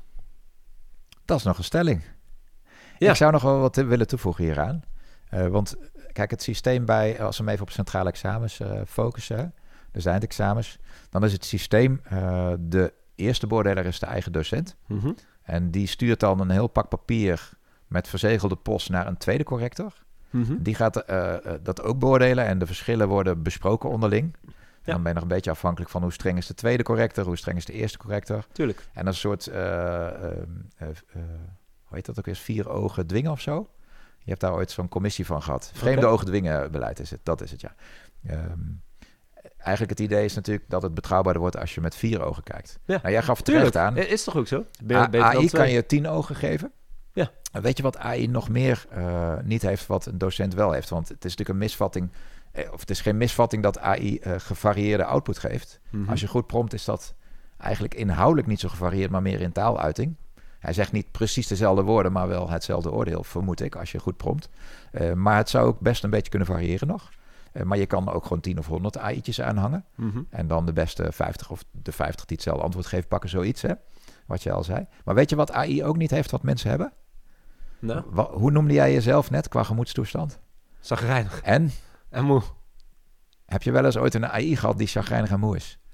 Dat is nog een stelling. Ja. Ik zou nog wel wat willen toevoegen hieraan. Uh, want kijk, het systeem bij, als we hem even op centrale examens uh, focussen, dus de eindexamens, dan is het systeem, uh, de eerste beoordeler is de eigen docent. Mm-hmm. En die stuurt dan een heel pak papier met verzegelde post naar een tweede corrector. Mm-hmm. Die gaat uh, uh, dat ook beoordelen en de verschillen worden besproken onderling. Ja. Dan ben je nog een beetje afhankelijk van hoe streng is de tweede corrector, hoe streng is de eerste corrector. Tuurlijk. En een soort, uh, uh, uh, uh, hoe heet dat ook weer, vier ogen dwingen of zo? Je hebt daar ooit zo'n commissie van gehad. Vreemde Okay. ogen dwingen beleid is het, dat is het, ja. Um, eigenlijk het idee is natuurlijk dat het betrouwbaarder wordt als je met vier ogen kijkt. Ja. Nou, jij gaf het Tuurlijk. terecht aan. Is toch ook zo? Ben, A- beter dan A I twee. kan je tien ogen geven. Ja. Weet je wat A I nog meer uh, niet heeft wat een docent wel heeft? Want het is natuurlijk een misvatting, of het is geen misvatting dat A I uh, gevarieerde output geeft. Mm-hmm. Als je goed prompt is dat eigenlijk inhoudelijk niet zo gevarieerd, maar meer in taaluiting. Hij zegt niet precies dezelfde woorden, maar wel hetzelfde oordeel, vermoed ik, als je goed prompt. Uh, maar het zou ook best een beetje kunnen variëren nog. Uh, maar je kan ook gewoon tien of honderd A I'tjes aanhangen. Mm-hmm. En dan de beste vijftig of de vijftig die hetzelfde antwoord geven, pakken zoiets, hè? Wat je al zei. Maar weet je wat A I ook niet heeft wat mensen hebben? Nou, Wa- hoe noemde jij jezelf net qua gemoedstoestand? chagrijnig En en moe. heb je wel eens ooit een A I gehad die chagrijnig en moe is?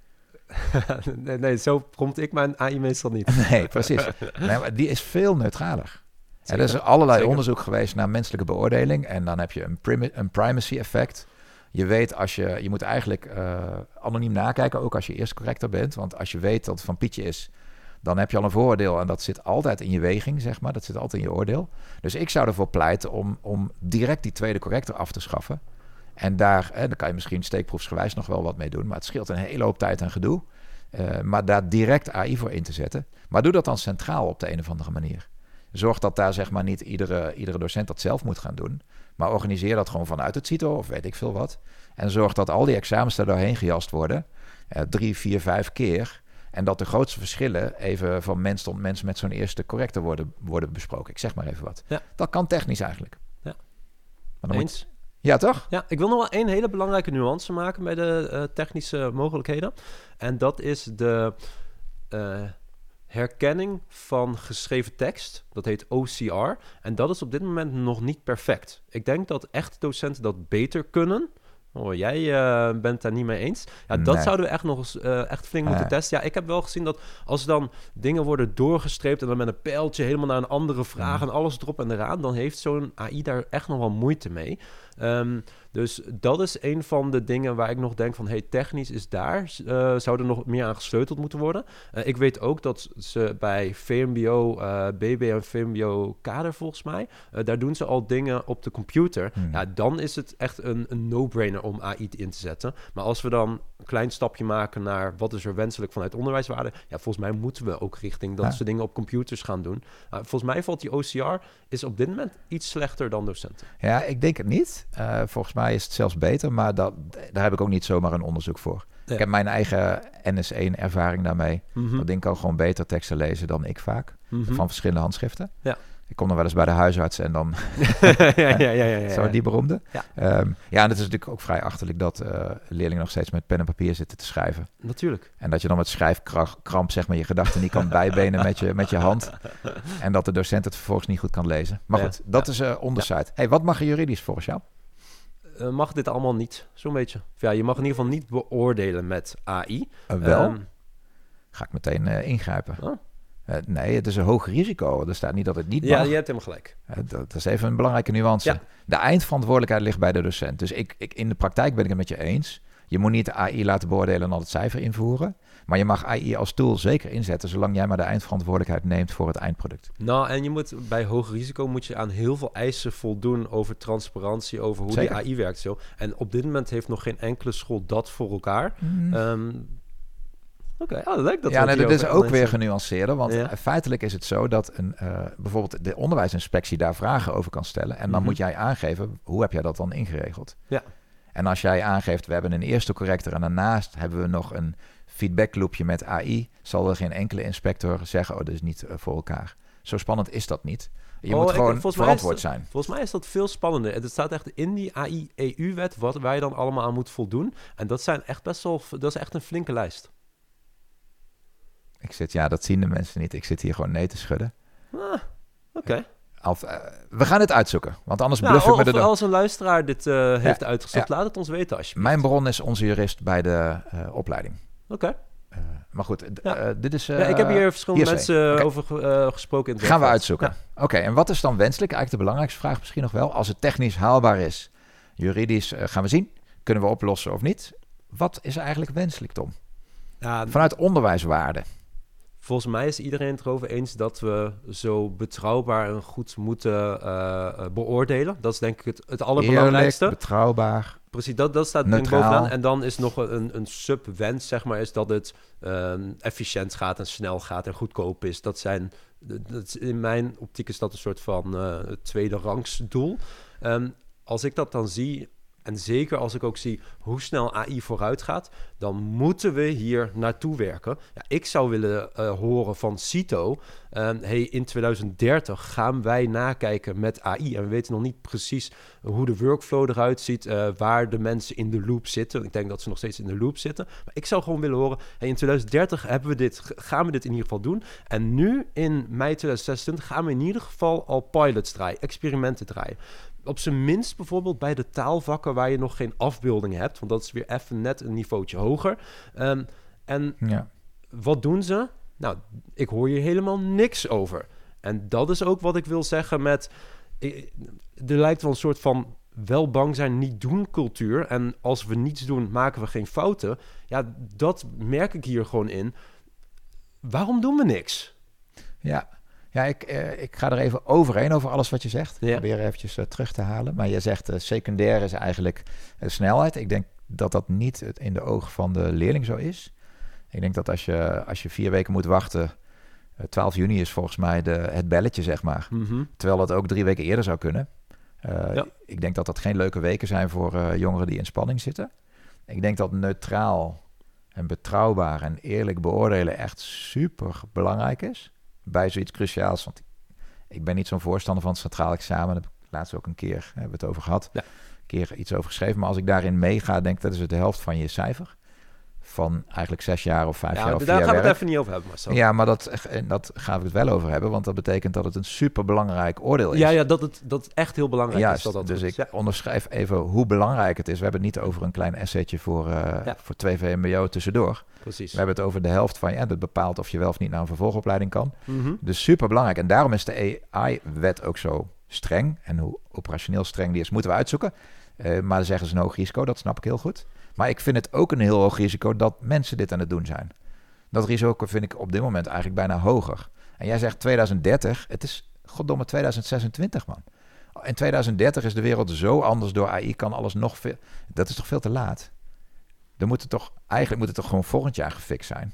nee, nee, zo prompt ik mijn A I meestal niet. Nee, precies. Nee, maar die is veel neutraler. Ja, er is Zeker. allerlei Zeker. onderzoek geweest naar menselijke beoordeling. En dan heb je een, primi- een primacy effect. Je weet als je... Je moet eigenlijk uh, anoniem nakijken, ook als je eerst corrector bent. Want als je weet dat het van Pietje is, dan heb je al een vooroordeel. En dat zit altijd in je weging, zeg maar. Dat zit altijd in je oordeel. Dus ik zou ervoor pleiten om, om direct die tweede corrector af te schaffen. En daar, eh, dan kan je misschien steekproefsgewijs nog wel wat mee doen. Maar het scheelt een hele hoop tijd en gedoe. Uh, maar daar direct A I voor in te zetten. Maar doe dat dan centraal op de een of andere manier. Zorg dat daar zeg maar niet iedere, iedere docent dat zelf moet gaan doen. Maar organiseer dat gewoon vanuit het CITO of weet ik veel wat. En zorg dat al die examens daar doorheen gejast worden. Uh, drie, vier, vijf keer. En dat de grootste verschillen even van mens tot mens met zo'n eerste corrector worden, worden besproken. Ik zeg maar even wat. Ja. Dat kan technisch eigenlijk. Ja. Maar dan Eens? moet... Ja, toch? Ja, ik wil nog wel één hele belangrijke nuance maken bij de uh, technische mogelijkheden. En dat is de uh, herkenning van geschreven tekst. Dat heet O C R. En dat is op dit moment nog niet perfect. Ik denk dat echte docenten dat beter kunnen. Oh, jij uh, bent daar niet mee eens. Ja, dat Nee. zouden we echt nog eens uh, echt flink moeten Nee. testen. Ja, ik heb wel gezien dat als dan dingen worden doorgestreept en dan met een pijltje helemaal naar een andere vraag en alles erop en eraan, dan heeft zo'n A I daar echt nog wel moeite mee. Um, dus dat is een van de dingen waar ik nog denk van, hey, technisch is daar, uh, zou er nog meer aan gesleuteld moeten worden. Uh, ik weet ook dat ze bij V M B O, uh, B B en V M B O kader volgens mij, uh, daar doen ze al dingen op de computer. Hmm. Ja, dan is het echt een, een no-brainer om A I in te zetten. Maar als we dan een klein stapje maken naar wat is er wenselijk vanuit onderwijswaarde, ja, volgens mij moeten we ook richting dat Ja. ze dingen op computers gaan doen. Uh, volgens mij valt die O C R is op dit moment iets slechter dan docenten. Ja, ik denk het niet. Uh, volgens mij is het zelfs beter, maar dat, daar heb ik ook niet zomaar een onderzoek voor. Ja. Ik heb mijn eigen N S één ervaring daarmee. Mm-hmm. Dat ding kan gewoon beter teksten lezen dan ik vaak. Mm-hmm. Van verschillende handschriften. Ja. Ik kom nog wel eens bij de huisarts en dan... ja, ja, ja, ja, ja. Zo die beroemde. Ja. Um, ja, en het is natuurlijk ook vrij achterlijk dat uh, leerlingen nog steeds met pen en papier zitten te schrijven. Natuurlijk. En dat je dan met schrijfkramp zeg maar je gedachten niet kan bijbenen met je, met je hand. En dat de docent het vervolgens niet goed kan lezen. Maar Ja. goed, dat Ja. is uh, onderside. Hey, wat mag er juridisch volgens jou? Uh, mag dit allemaal niet, zo'n beetje. Of ja, je mag in ieder geval niet beoordelen met A I. Uh, wel, Um, ga ik meteen uh, ingrijpen. Oh. Uh, nee, het is een hoog risico. Er staat niet dat het niet ja, mag. je hebt helemaal gelijk. Uh, dat, dat is even een belangrijke nuance. Ja. De eindverantwoordelijkheid ligt bij de docent. Dus ik, ik, in de praktijk ben ik het met je eens. Je moet niet de A I laten beoordelen en al het cijfer invoeren. Maar je mag A I als tool zeker inzetten, zolang jij maar de eindverantwoordelijkheid neemt voor het eindproduct. Nou, en je moet bij hoog risico moet je aan heel veel eisen voldoen over transparantie, over hoe Zeker. die A I werkt. Zo. En op dit moment heeft nog geen enkele school dat voor elkaar. Mm. Um, Oké, okay. oh, leuk dat ja, we nee, het dat is hierover ook weer eens zijn. genuanceerder. Want Ja. feitelijk is het zo dat een, uh, bijvoorbeeld de onderwijsinspectie daar vragen over kan stellen. En dan Mm-hmm. moet jij aangeven, hoe heb jij dat dan ingeregeld? Ja. En als jij aangeeft, we hebben een eerste corrector en daarnaast hebben we nog een feedbackloopje met A I, zal er geen enkele inspector zeggen, oh, dat is niet uh, voor elkaar. Zo spannend is dat niet. Je Oh, moet ik- gewoon volgens mij verantwoord is dat- zijn. Volgens mij is dat veel spannender. Het staat echt in die A I-E U-wet wat wij dan allemaal aan moeten voldoen. En dat zijn echt best wel, dat is echt een flinke lijst. Ik zit, ja, dat zien de mensen niet. Ik zit hier gewoon nee te schudden. Ah, oké. Of, uh, we gaan het uitzoeken, want anders Nou, bluff ik me of er dan. als een luisteraar dit uh, heeft uitgezocht, ja. laat het ons weten alsjeblieft. Mijn bron is onze jurist bij de uh, opleiding. Oké. Uh, maar goed, d- Ja. uh, dit is... Uh, Ja, ik heb hier verschillende hearsay. mensen Oké. over ge- uh, gesproken. In het Gaan we website. uitzoeken. Ja. Oké, en wat is dan wenselijk? Eigenlijk de belangrijkste vraag misschien nog wel. Als het technisch haalbaar is, juridisch uh, gaan we zien. Kunnen we oplossen of niet? Wat is eigenlijk wenselijk, Tom? Ja, Vanuit onderwijswaarde. volgens mij is iedereen het erover eens dat we zo betrouwbaar en goed moeten uh, uh, beoordelen. Dat is denk ik het, het allerbelangrijkste. Eerlijk, betrouwbaar. Precies, dat, dat staat denk ik Neutraal. bovenaan. En dan is nog een, een sub-wens, zeg maar, is dat het um, efficiënt gaat en snel gaat en goedkoop is. Dat zijn, dat is, in mijn optiek is dat een soort van uh, tweede rangs doel. Um, als ik dat dan zie, en zeker als ik ook zie hoe snel A I vooruit gaat, dan moeten we hier naartoe werken. Ja, ik zou willen uh, horen van CITO, um, hey, in tweeduizend dertig gaan wij nakijken met A I. En we weten nog niet precies hoe de workflow eruit ziet, uh, waar de mensen in de loop zitten. Ik denk dat ze nog steeds in de loop zitten. Maar ik zou gewoon willen horen, hey, in tweeduizend dertig hebben we dit, gaan we dit in ieder geval doen. En nu in mei tweeduizend zesentwintig gaan we in ieder geval al pilots draaien, experimenten draaien. Op zijn minst bijvoorbeeld bij de taalvakken waar je nog geen afbeelding hebt. Want dat is weer even net een niveautje hoger. Um, en Ja. wat doen ze? Nou, ik hoor hier helemaal niks over. En dat is ook wat ik wil zeggen met... Ik, er lijkt wel een soort van wel bang zijn, niet doen cultuur. En als we niets doen, maken we geen fouten. Ja, dat merk ik hier gewoon in. Waarom doen we niks? Ja, ja ik, eh, ik ga er even overheen over alles wat je zegt. Ik Ja. probeer eventjes uh, terug te halen. Maar je zegt uh, secundair is eigenlijk uh, snelheid. Ik denk dat dat niet het in de ogen van de leerling zo is. Ik denk dat als je, als je vier weken moet wachten... Uh, twaalf juni is volgens mij de, het belletje, zeg maar. Mm-hmm. Terwijl dat ook drie weken eerder zou kunnen. Uh, Ja. Ik denk dat dat geen leuke weken zijn voor uh, jongeren die in spanning zitten. Ik denk dat neutraal en betrouwbaar en eerlijk beoordelen echt super belangrijk is. Bij zoiets cruciaals. Want ik ben niet zo'n voorstander van het centraal examen. Daar heb ik laatst ook een keer, hebben we het over gehad. Ja. Een keer iets over geschreven. Maar als ik daarin meega, denk ik dat is het de helft van je cijfer. Van eigenlijk zes jaar of vijf Ja, jaar of daar vier gaan we werk. het even niet over hebben, Marcel. Ja, maar dat, en dat gaan we het wel over hebben. Want dat betekent dat het een super belangrijk oordeel is. Ja, ja, dat het dat het echt heel belangrijk Juist, is. Dat dat dus goed ik is. Ja. onderschrijf even hoe belangrijk het is. We hebben het niet over een klein essaytje voor, uh, Ja. voor twee V M B O tussendoor. Precies. We hebben het over de helft van, ja, dat bepaalt of je wel of niet naar een vervolgopleiding kan. Mhm. Dus super belangrijk. En daarom is de A I-wet ook zo streng. En hoe operationeel streng die is, moeten we uitzoeken. Uh, maar dan zeggen ze een hoog risico, dat snap ik heel goed. Maar ik vind het ook een heel hoog risico dat mensen dit aan het doen zijn. Dat risico vind ik op dit moment eigenlijk bijna hoger. En jij zegt tweeduizend dertig, het is goddomme tweeduizend zesentwintig, man. In tweeduizend dertig is de wereld zo anders door A I, kan alles nog veel... Dat is toch veel te laat? Dan moet het toch, eigenlijk moet het toch gewoon volgend jaar gefixt zijn?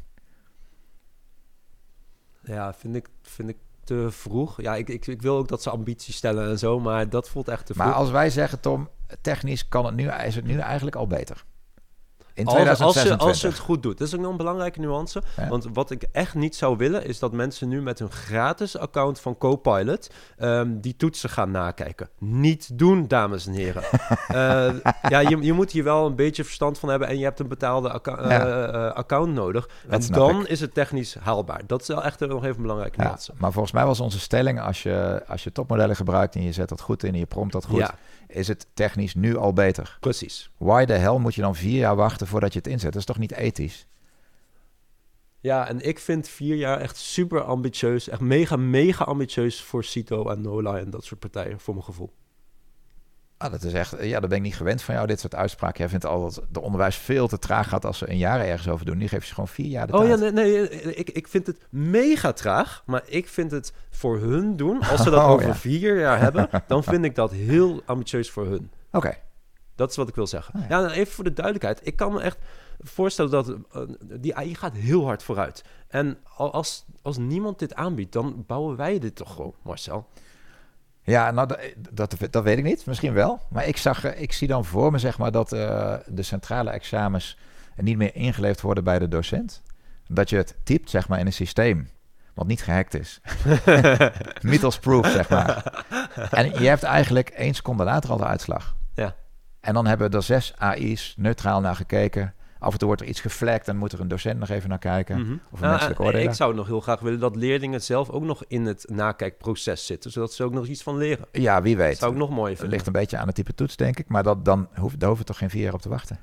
Ja, vind ik, vind ik te vroeg. Ja, ik, ik, ik wil ook dat ze ambities stellen en zo, maar dat voelt echt te vroeg. Maar als wij zeggen, Tom, technisch kan het nu, is het nu eigenlijk al beter. In Als, tweeduizend als, ze, zesentwintig. als ze het goed doet. Dat is ook nog een belangrijke nuance. Ja. Want wat ik echt niet zou willen, is dat mensen nu met hun gratis account van Copilot um, die toetsen gaan nakijken. Niet doen, dames en heren. uh, ja, je, je moet hier wel een beetje verstand van hebben en je hebt een betaalde acca- uh, Ja. uh, account nodig. Dat En snap dan ik. is het technisch haalbaar. Dat is wel echt nog even een belangrijke Ja, nuance. maar volgens mij was onze stelling, als je, als je topmodellen gebruikt en je zet dat goed in en je prompt dat goed, Ja, is het technisch nu al beter. precies. Why the hell moet je dan vier jaar wachten voordat je het inzet? Dat is toch niet ethisch? Ja, en ik vind vier jaar echt super ambitieus. Echt mega, mega ambitieus voor CITO en NOLA en dat soort partijen, voor mijn gevoel. Ah, dat is echt, ja, dat ben ik niet gewend van jou, dit soort uitspraken. Jij vindt al dat de onderwijs veel te traag gaat als ze een jaar ergens over doen. Nu geef je ze gewoon vier jaar de Oh tijd. ja, nee, nee ik, ik vind het mega traag, maar ik vind het voor hun doen. Als ze dat Oh, over ja. vier jaar hebben, dan vind ik dat heel ambitieus voor hun. Oké, Dat is wat ik wil zeggen. Oh ja. Ja, nou, even voor de duidelijkheid. Ik kan me echt voorstellen dat uh, die A I gaat heel hard vooruit. En al- als, als niemand dit aanbiedt, dan bouwen wij dit toch gewoon, Marcel? Ja, nou, dat, dat, dat weet ik niet. Misschien wel. Maar ik, zag, ik zie dan voor me zeg maar, dat uh, de centrale examens niet meer ingeleverd worden bij de docent. Dat je het typt zeg maar, in een systeem wat niet gehackt is. Middels proof, zeg maar. En je hebt eigenlijk één seconde later al de uitslag. Ja. En dan hebben er zes A I's neutraal naar gekeken. Af en toe wordt er iets geflagd en moet er een docent nog even naar kijken. Mm-hmm. Of een menselijk uh, oordeel. Ik zou nog heel graag willen dat leerlingen zelf ook nog in het nakijkproces zitten. Zodat ze ook nog iets van leren. Ja, wie weet. Dat zou ik nog mooier Het vinden. ligt een beetje aan het type toets, denk ik. Maar dat, dan hoef, daar hoeven we toch geen vier jaar op te wachten.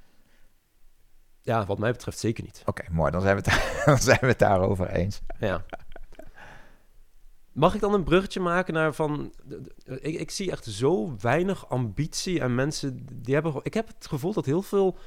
Ja, wat mij betreft zeker niet. Oké, okay, mooi. Dan zijn, we het, dan zijn we het daarover eens. Ja. Mag ik dan een bruggetje maken naar van... Ik, ik zie echt zo weinig ambitie en mensen die hebben... Ik heb het gevoel dat heel veel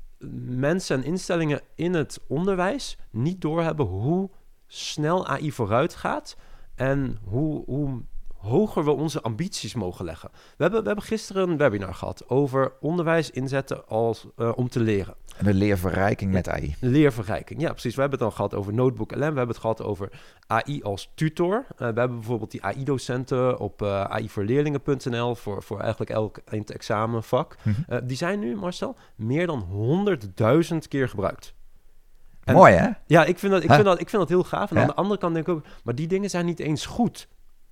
mensen en instellingen in het onderwijs niet doorhebben hoe snel A I vooruit gaat en hoe, hoe hoger we onze ambities mogen leggen. We hebben, we hebben gisteren een webinar gehad over onderwijs inzetten als, uh, om te leren. En de leerverrijking met A I. Leerverrijking, ja precies. We hebben het dan gehad over Notebook L M. We hebben het gehad over A I als tutor. Uh, we hebben bijvoorbeeld die A I-docenten op uh, A I voor leerlingen punt n l voor, voor eigenlijk elk examenvak. Mm-hmm. Uh, die zijn nu, Marcel, meer dan honderdduizend keer gebruikt. En, mooi, hè? Ja, ik vind dat, ik huh? vind dat, ik vind dat heel gaaf. En ja. aan de andere kant denk ik ook... Maar die dingen zijn niet eens goed.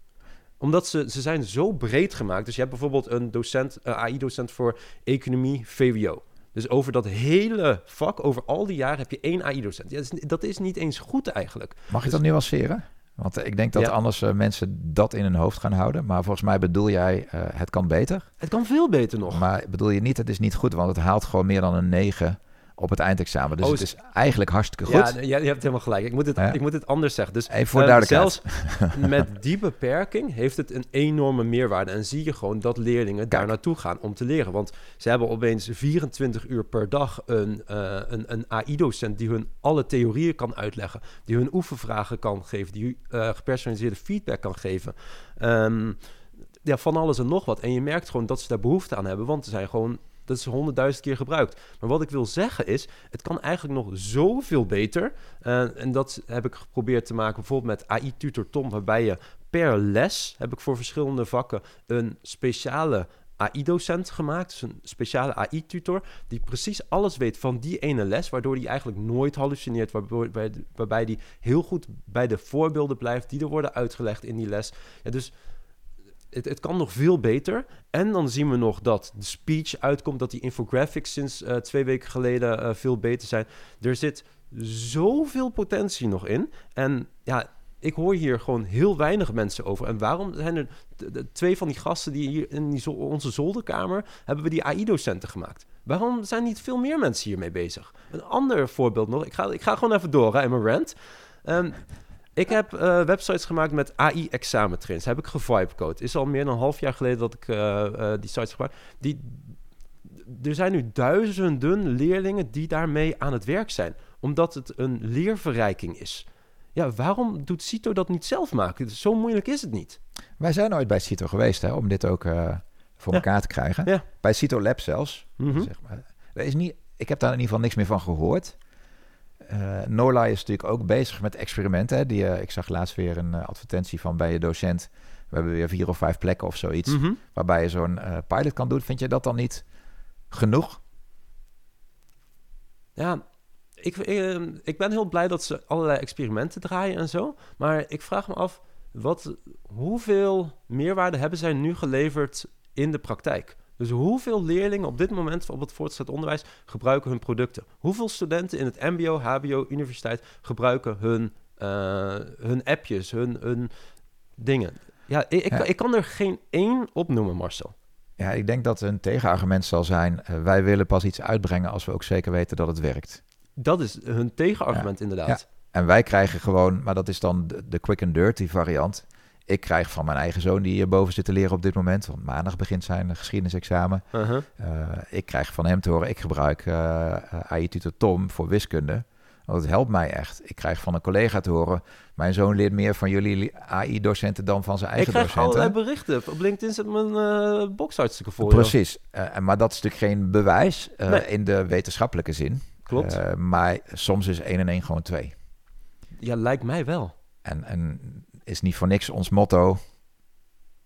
Omdat ze, ze zijn zo breed gemaakt. Dus je hebt bijvoorbeeld een docent, een A I-docent voor economie V W O. Dus over dat hele vak, over al die jaren, heb je één A I-docent. Ja, dat, is, dat is niet eens goed eigenlijk. Mag ik dus, dat nuanceren? Want uh, ik denk dat ja. anders uh, mensen dat in hun hoofd gaan houden. Maar volgens mij bedoel jij, uh, het kan beter. Het kan veel beter nog. Maar bedoel je niet, het is niet goed, want het haalt gewoon meer dan een negen op het eindexamen. Dus oh, het is eigenlijk hartstikke goed. Ja, je, je hebt helemaal gelijk. Ik moet het, ja. ik moet het anders zeggen. Dus, even voor uh, duidelijkheid. Zelfs met die beperking heeft het een enorme meerwaarde. En zie je gewoon dat leerlingen Kijk. daar naartoe gaan om te leren. Want ze hebben opeens vierentwintig uur per dag een, uh, een, een A I-docent die hun alle theorieën kan uitleggen. Die hun oefenvragen kan geven. Die uh, gepersonaliseerde feedback kan geven. Um, ja, van alles en nog wat. En je merkt gewoon dat ze daar behoefte aan hebben. Want ze zijn gewoon... Dat is honderdduizend keer gebruikt. Maar wat ik wil zeggen is, het kan eigenlijk nog zoveel beter. Uh, en dat heb ik geprobeerd te maken bijvoorbeeld met A I-tutor Tom, waarbij je per les, heb ik voor verschillende vakken, een speciale A I-docent gemaakt. Dus een speciale A I-tutor, die precies alles weet van die ene les, waardoor die eigenlijk nooit hallucineert, waarbij, waarbij die heel goed bij de voorbeelden blijft die er worden uitgelegd in die les. Ja, dus... Het, het kan nog veel beter. En dan zien we nog dat de speech uitkomt, dat die infographics sinds uh, twee weken geleden uh, veel beter zijn. Er zit zoveel potentie nog in. En ja, ik hoor hier gewoon heel weinig mensen over. En waarom zijn er de, de, twee van die gasten die hier in die zo, onze zolderkamer, hebben we die A I-docenten gemaakt? Waarom zijn niet veel meer mensen hiermee bezig? Een ander voorbeeld nog. Ik ga, ik ga gewoon even door hè, in mijn rant. Um, Ik heb uh, websites gemaakt met A I-examentrains. Heb ik gevibecode. Is al meer dan een half jaar geleden dat ik uh, uh, die sites gebruik. Die, er zijn nu duizenden leerlingen die daarmee aan het werk zijn. Omdat het een leerverrijking is. Ja, waarom doet Cito dat niet zelf maken? Zo moeilijk is het niet. Wij zijn ooit bij Cito geweest, hè, om dit ook uh, voor ja. elkaar te krijgen. Ja. Bij Cito Lab zelfs. Mm-hmm. Zeg maar. Er is niet, ik heb daar in ieder geval niks meer van gehoord. Uh, Nola is natuurlijk ook bezig met experimenten. Hè? Die, uh, ik zag laatst weer een uh, advertentie van bij je docent. We hebben weer vier of vijf plekken of zoiets. Mm-hmm. Waarbij je zo'n uh, pilot kan doen. Vind je dat dan niet genoeg? Ja, ik, ik, ik ben heel blij dat ze allerlei experimenten draaien en zo. Maar ik vraag me af, wat, hoeveel meerwaarde hebben zij nu geleverd in de praktijk? Dus hoeveel leerlingen op dit moment op het voortgezet onderwijs gebruiken hun producten? Hoeveel studenten in het M B O, H B O, universiteit gebruiken hun, uh, hun appjes, hun, hun dingen? Ja, ik, ik, ja. ik kan er geen één opnoemen, Marcel. Ja, ik denk dat een tegenargument zal zijn, uh, wij willen pas iets uitbrengen als we ook zeker weten dat het werkt. Dat is hun tegenargument, ja. inderdaad. Ja. En wij krijgen gewoon, maar dat is dan de, de quick and dirty variant. Ik krijg van mijn eigen zoon die hierboven zit te leren op dit moment. Want maandag begint zijn geschiedenisexamen. Uh-huh. Uh, ik krijg van hem te horen, ik gebruik uh, A I-tutor Tom voor wiskunde. Want het helpt mij echt. Ik krijg van een collega te horen, mijn zoon leert meer van jullie A I-docenten dan van zijn eigen docenten. Ik krijg docenten. allerlei berichten. Op LinkedIn zit mijn uh, box hartstikke vol. Precies. Uh, maar dat is natuurlijk geen bewijs uh, nee. in de wetenschappelijke zin. Klopt. Uh, maar soms is één en één gewoon twee. Ja, lijkt mij wel. En... en is niet voor niks ons motto.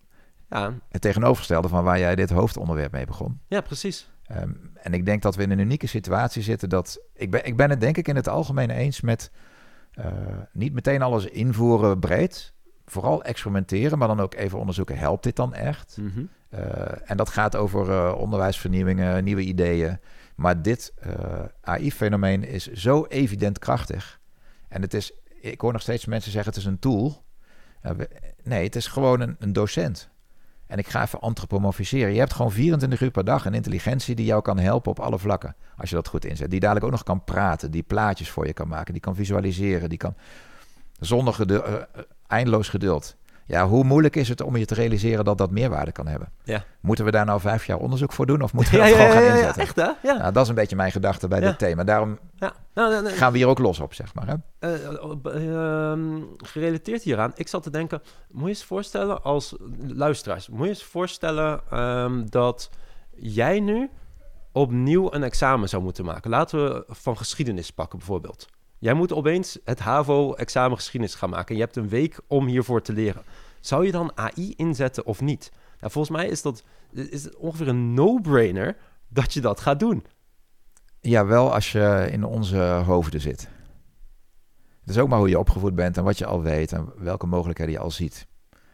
Ja, Het tegenovergestelde van waar jij dit hoofdonderwerp mee begon. ja, precies. Um, en ik denk dat we in een unieke situatie zitten dat... Ik ben, ik ben het denk ik in het algemeen eens met uh, niet meteen alles invoeren breed. Vooral experimenteren, maar dan ook even onderzoeken, helpt dit dan echt? Mm-hmm. Uh, en dat gaat over uh, onderwijsvernieuwingen, nieuwe ideeën. Maar dit uh, A I-fenomeen is zo evident krachtig. En het is, ik hoor nog steeds mensen zeggen, het is een tool. Uh, we, nee, het is gewoon een, een docent. En ik ga even antropomorfiseren. Je hebt gewoon vierentwintig uur per dag een intelligentie die jou kan helpen op alle vlakken. Als je dat goed inzet. Die dadelijk ook nog kan praten, die plaatjes voor je kan maken, die kan visualiseren, die kan zonder geduld, uh, eindeloos geduld. Ja, hoe moeilijk is het om je te realiseren dat dat meerwaarde kan hebben? Ja. Moeten we daar nou vijf jaar onderzoek voor doen of moeten we Ja, dat ja, gewoon ja, gaan ja, ja, inzetten? echt hè? Ja. Nou, dat is een beetje mijn gedachte bij Ja. dit thema. Daarom Ja. Nou, nou, nou, gaan we hier ook los op, zeg maar. Hè? Uh, uh, uh, gerelateerd hieraan, ik zat te denken, moet je eens voorstellen als luisteraars, moet je eens voorstellen um, dat jij nu opnieuw een examen zou moeten maken. Laten we van geschiedenis pakken bijvoorbeeld. Jij moet opeens het HAVO-examen geschiedenis gaan maken en je hebt een week om hiervoor te leren. Zou je dan A I inzetten of niet? Nou, volgens mij is dat is het ongeveer een no-brainer dat je dat gaat doen. Ja, wel als je in onze hoofden zit. Het is ook maar hoe je opgevoed bent en wat je al weet en welke mogelijkheden je al ziet.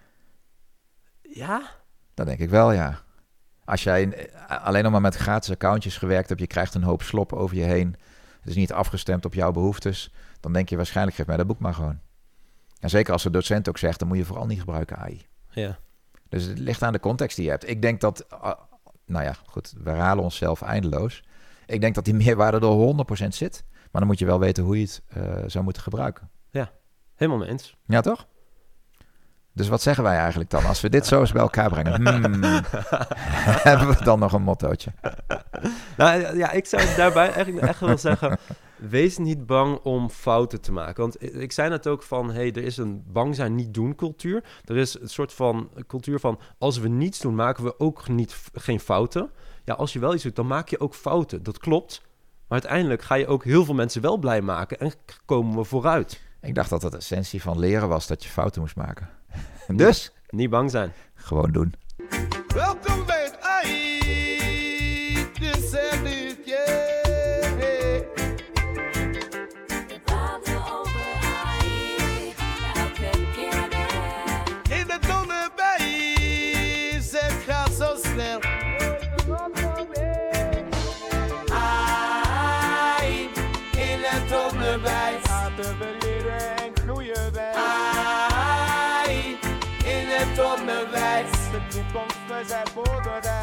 Ja? Dat denk ik wel, ja. Als jij alleen nog maar met gratis accountjes gewerkt hebt, je krijgt een hoop slop over je heen, het is niet afgestemd op jouw behoeftes, dan denk je waarschijnlijk, geef mij dat boek maar gewoon. En zeker als de docent ook zegt, dan moet je vooral niet gebruiken A I. Ja. Dus het ligt aan de context die je hebt. Ik denk dat, uh, nou ja, goed, we herhalen onszelf eindeloos. Ik denk dat die meerwaarde er honderd procent zit. Maar dan moet je wel weten hoe je het uh, zou moeten gebruiken. Ja, helemaal mee eens. Ja, toch? Dus wat zeggen wij eigenlijk dan? Als we dit zo eens bij elkaar brengen, hmm, hebben we dan nog een mottootje? Nou ja, ik zou daarbij eigenlijk echt wel zeggen, wees niet bang om fouten te maken. Want ik zei net ook van, hey, er is een bang zijn niet doen cultuur. Er is een soort van cultuur van, als we niets doen, maken we ook niet, geen fouten. Ja, als je wel iets doet, dan maak je ook fouten. Dat klopt. Maar uiteindelijk ga je ook heel veel mensen wel blij maken en komen we vooruit. Ik dacht dat het de essentie van leren was dat je fouten moest maken. Dus? Niet bang zijn. Gewoon doen. Welkom bij het A I. Dit en dit, yeah. We praten over A I, elke keer weer. In het onderwijs, het gaat zo snel. A I in het onderwijs. Laten we leren en groeien wij. A I in het onderwijs. De toekomst, we zijn voorbereid.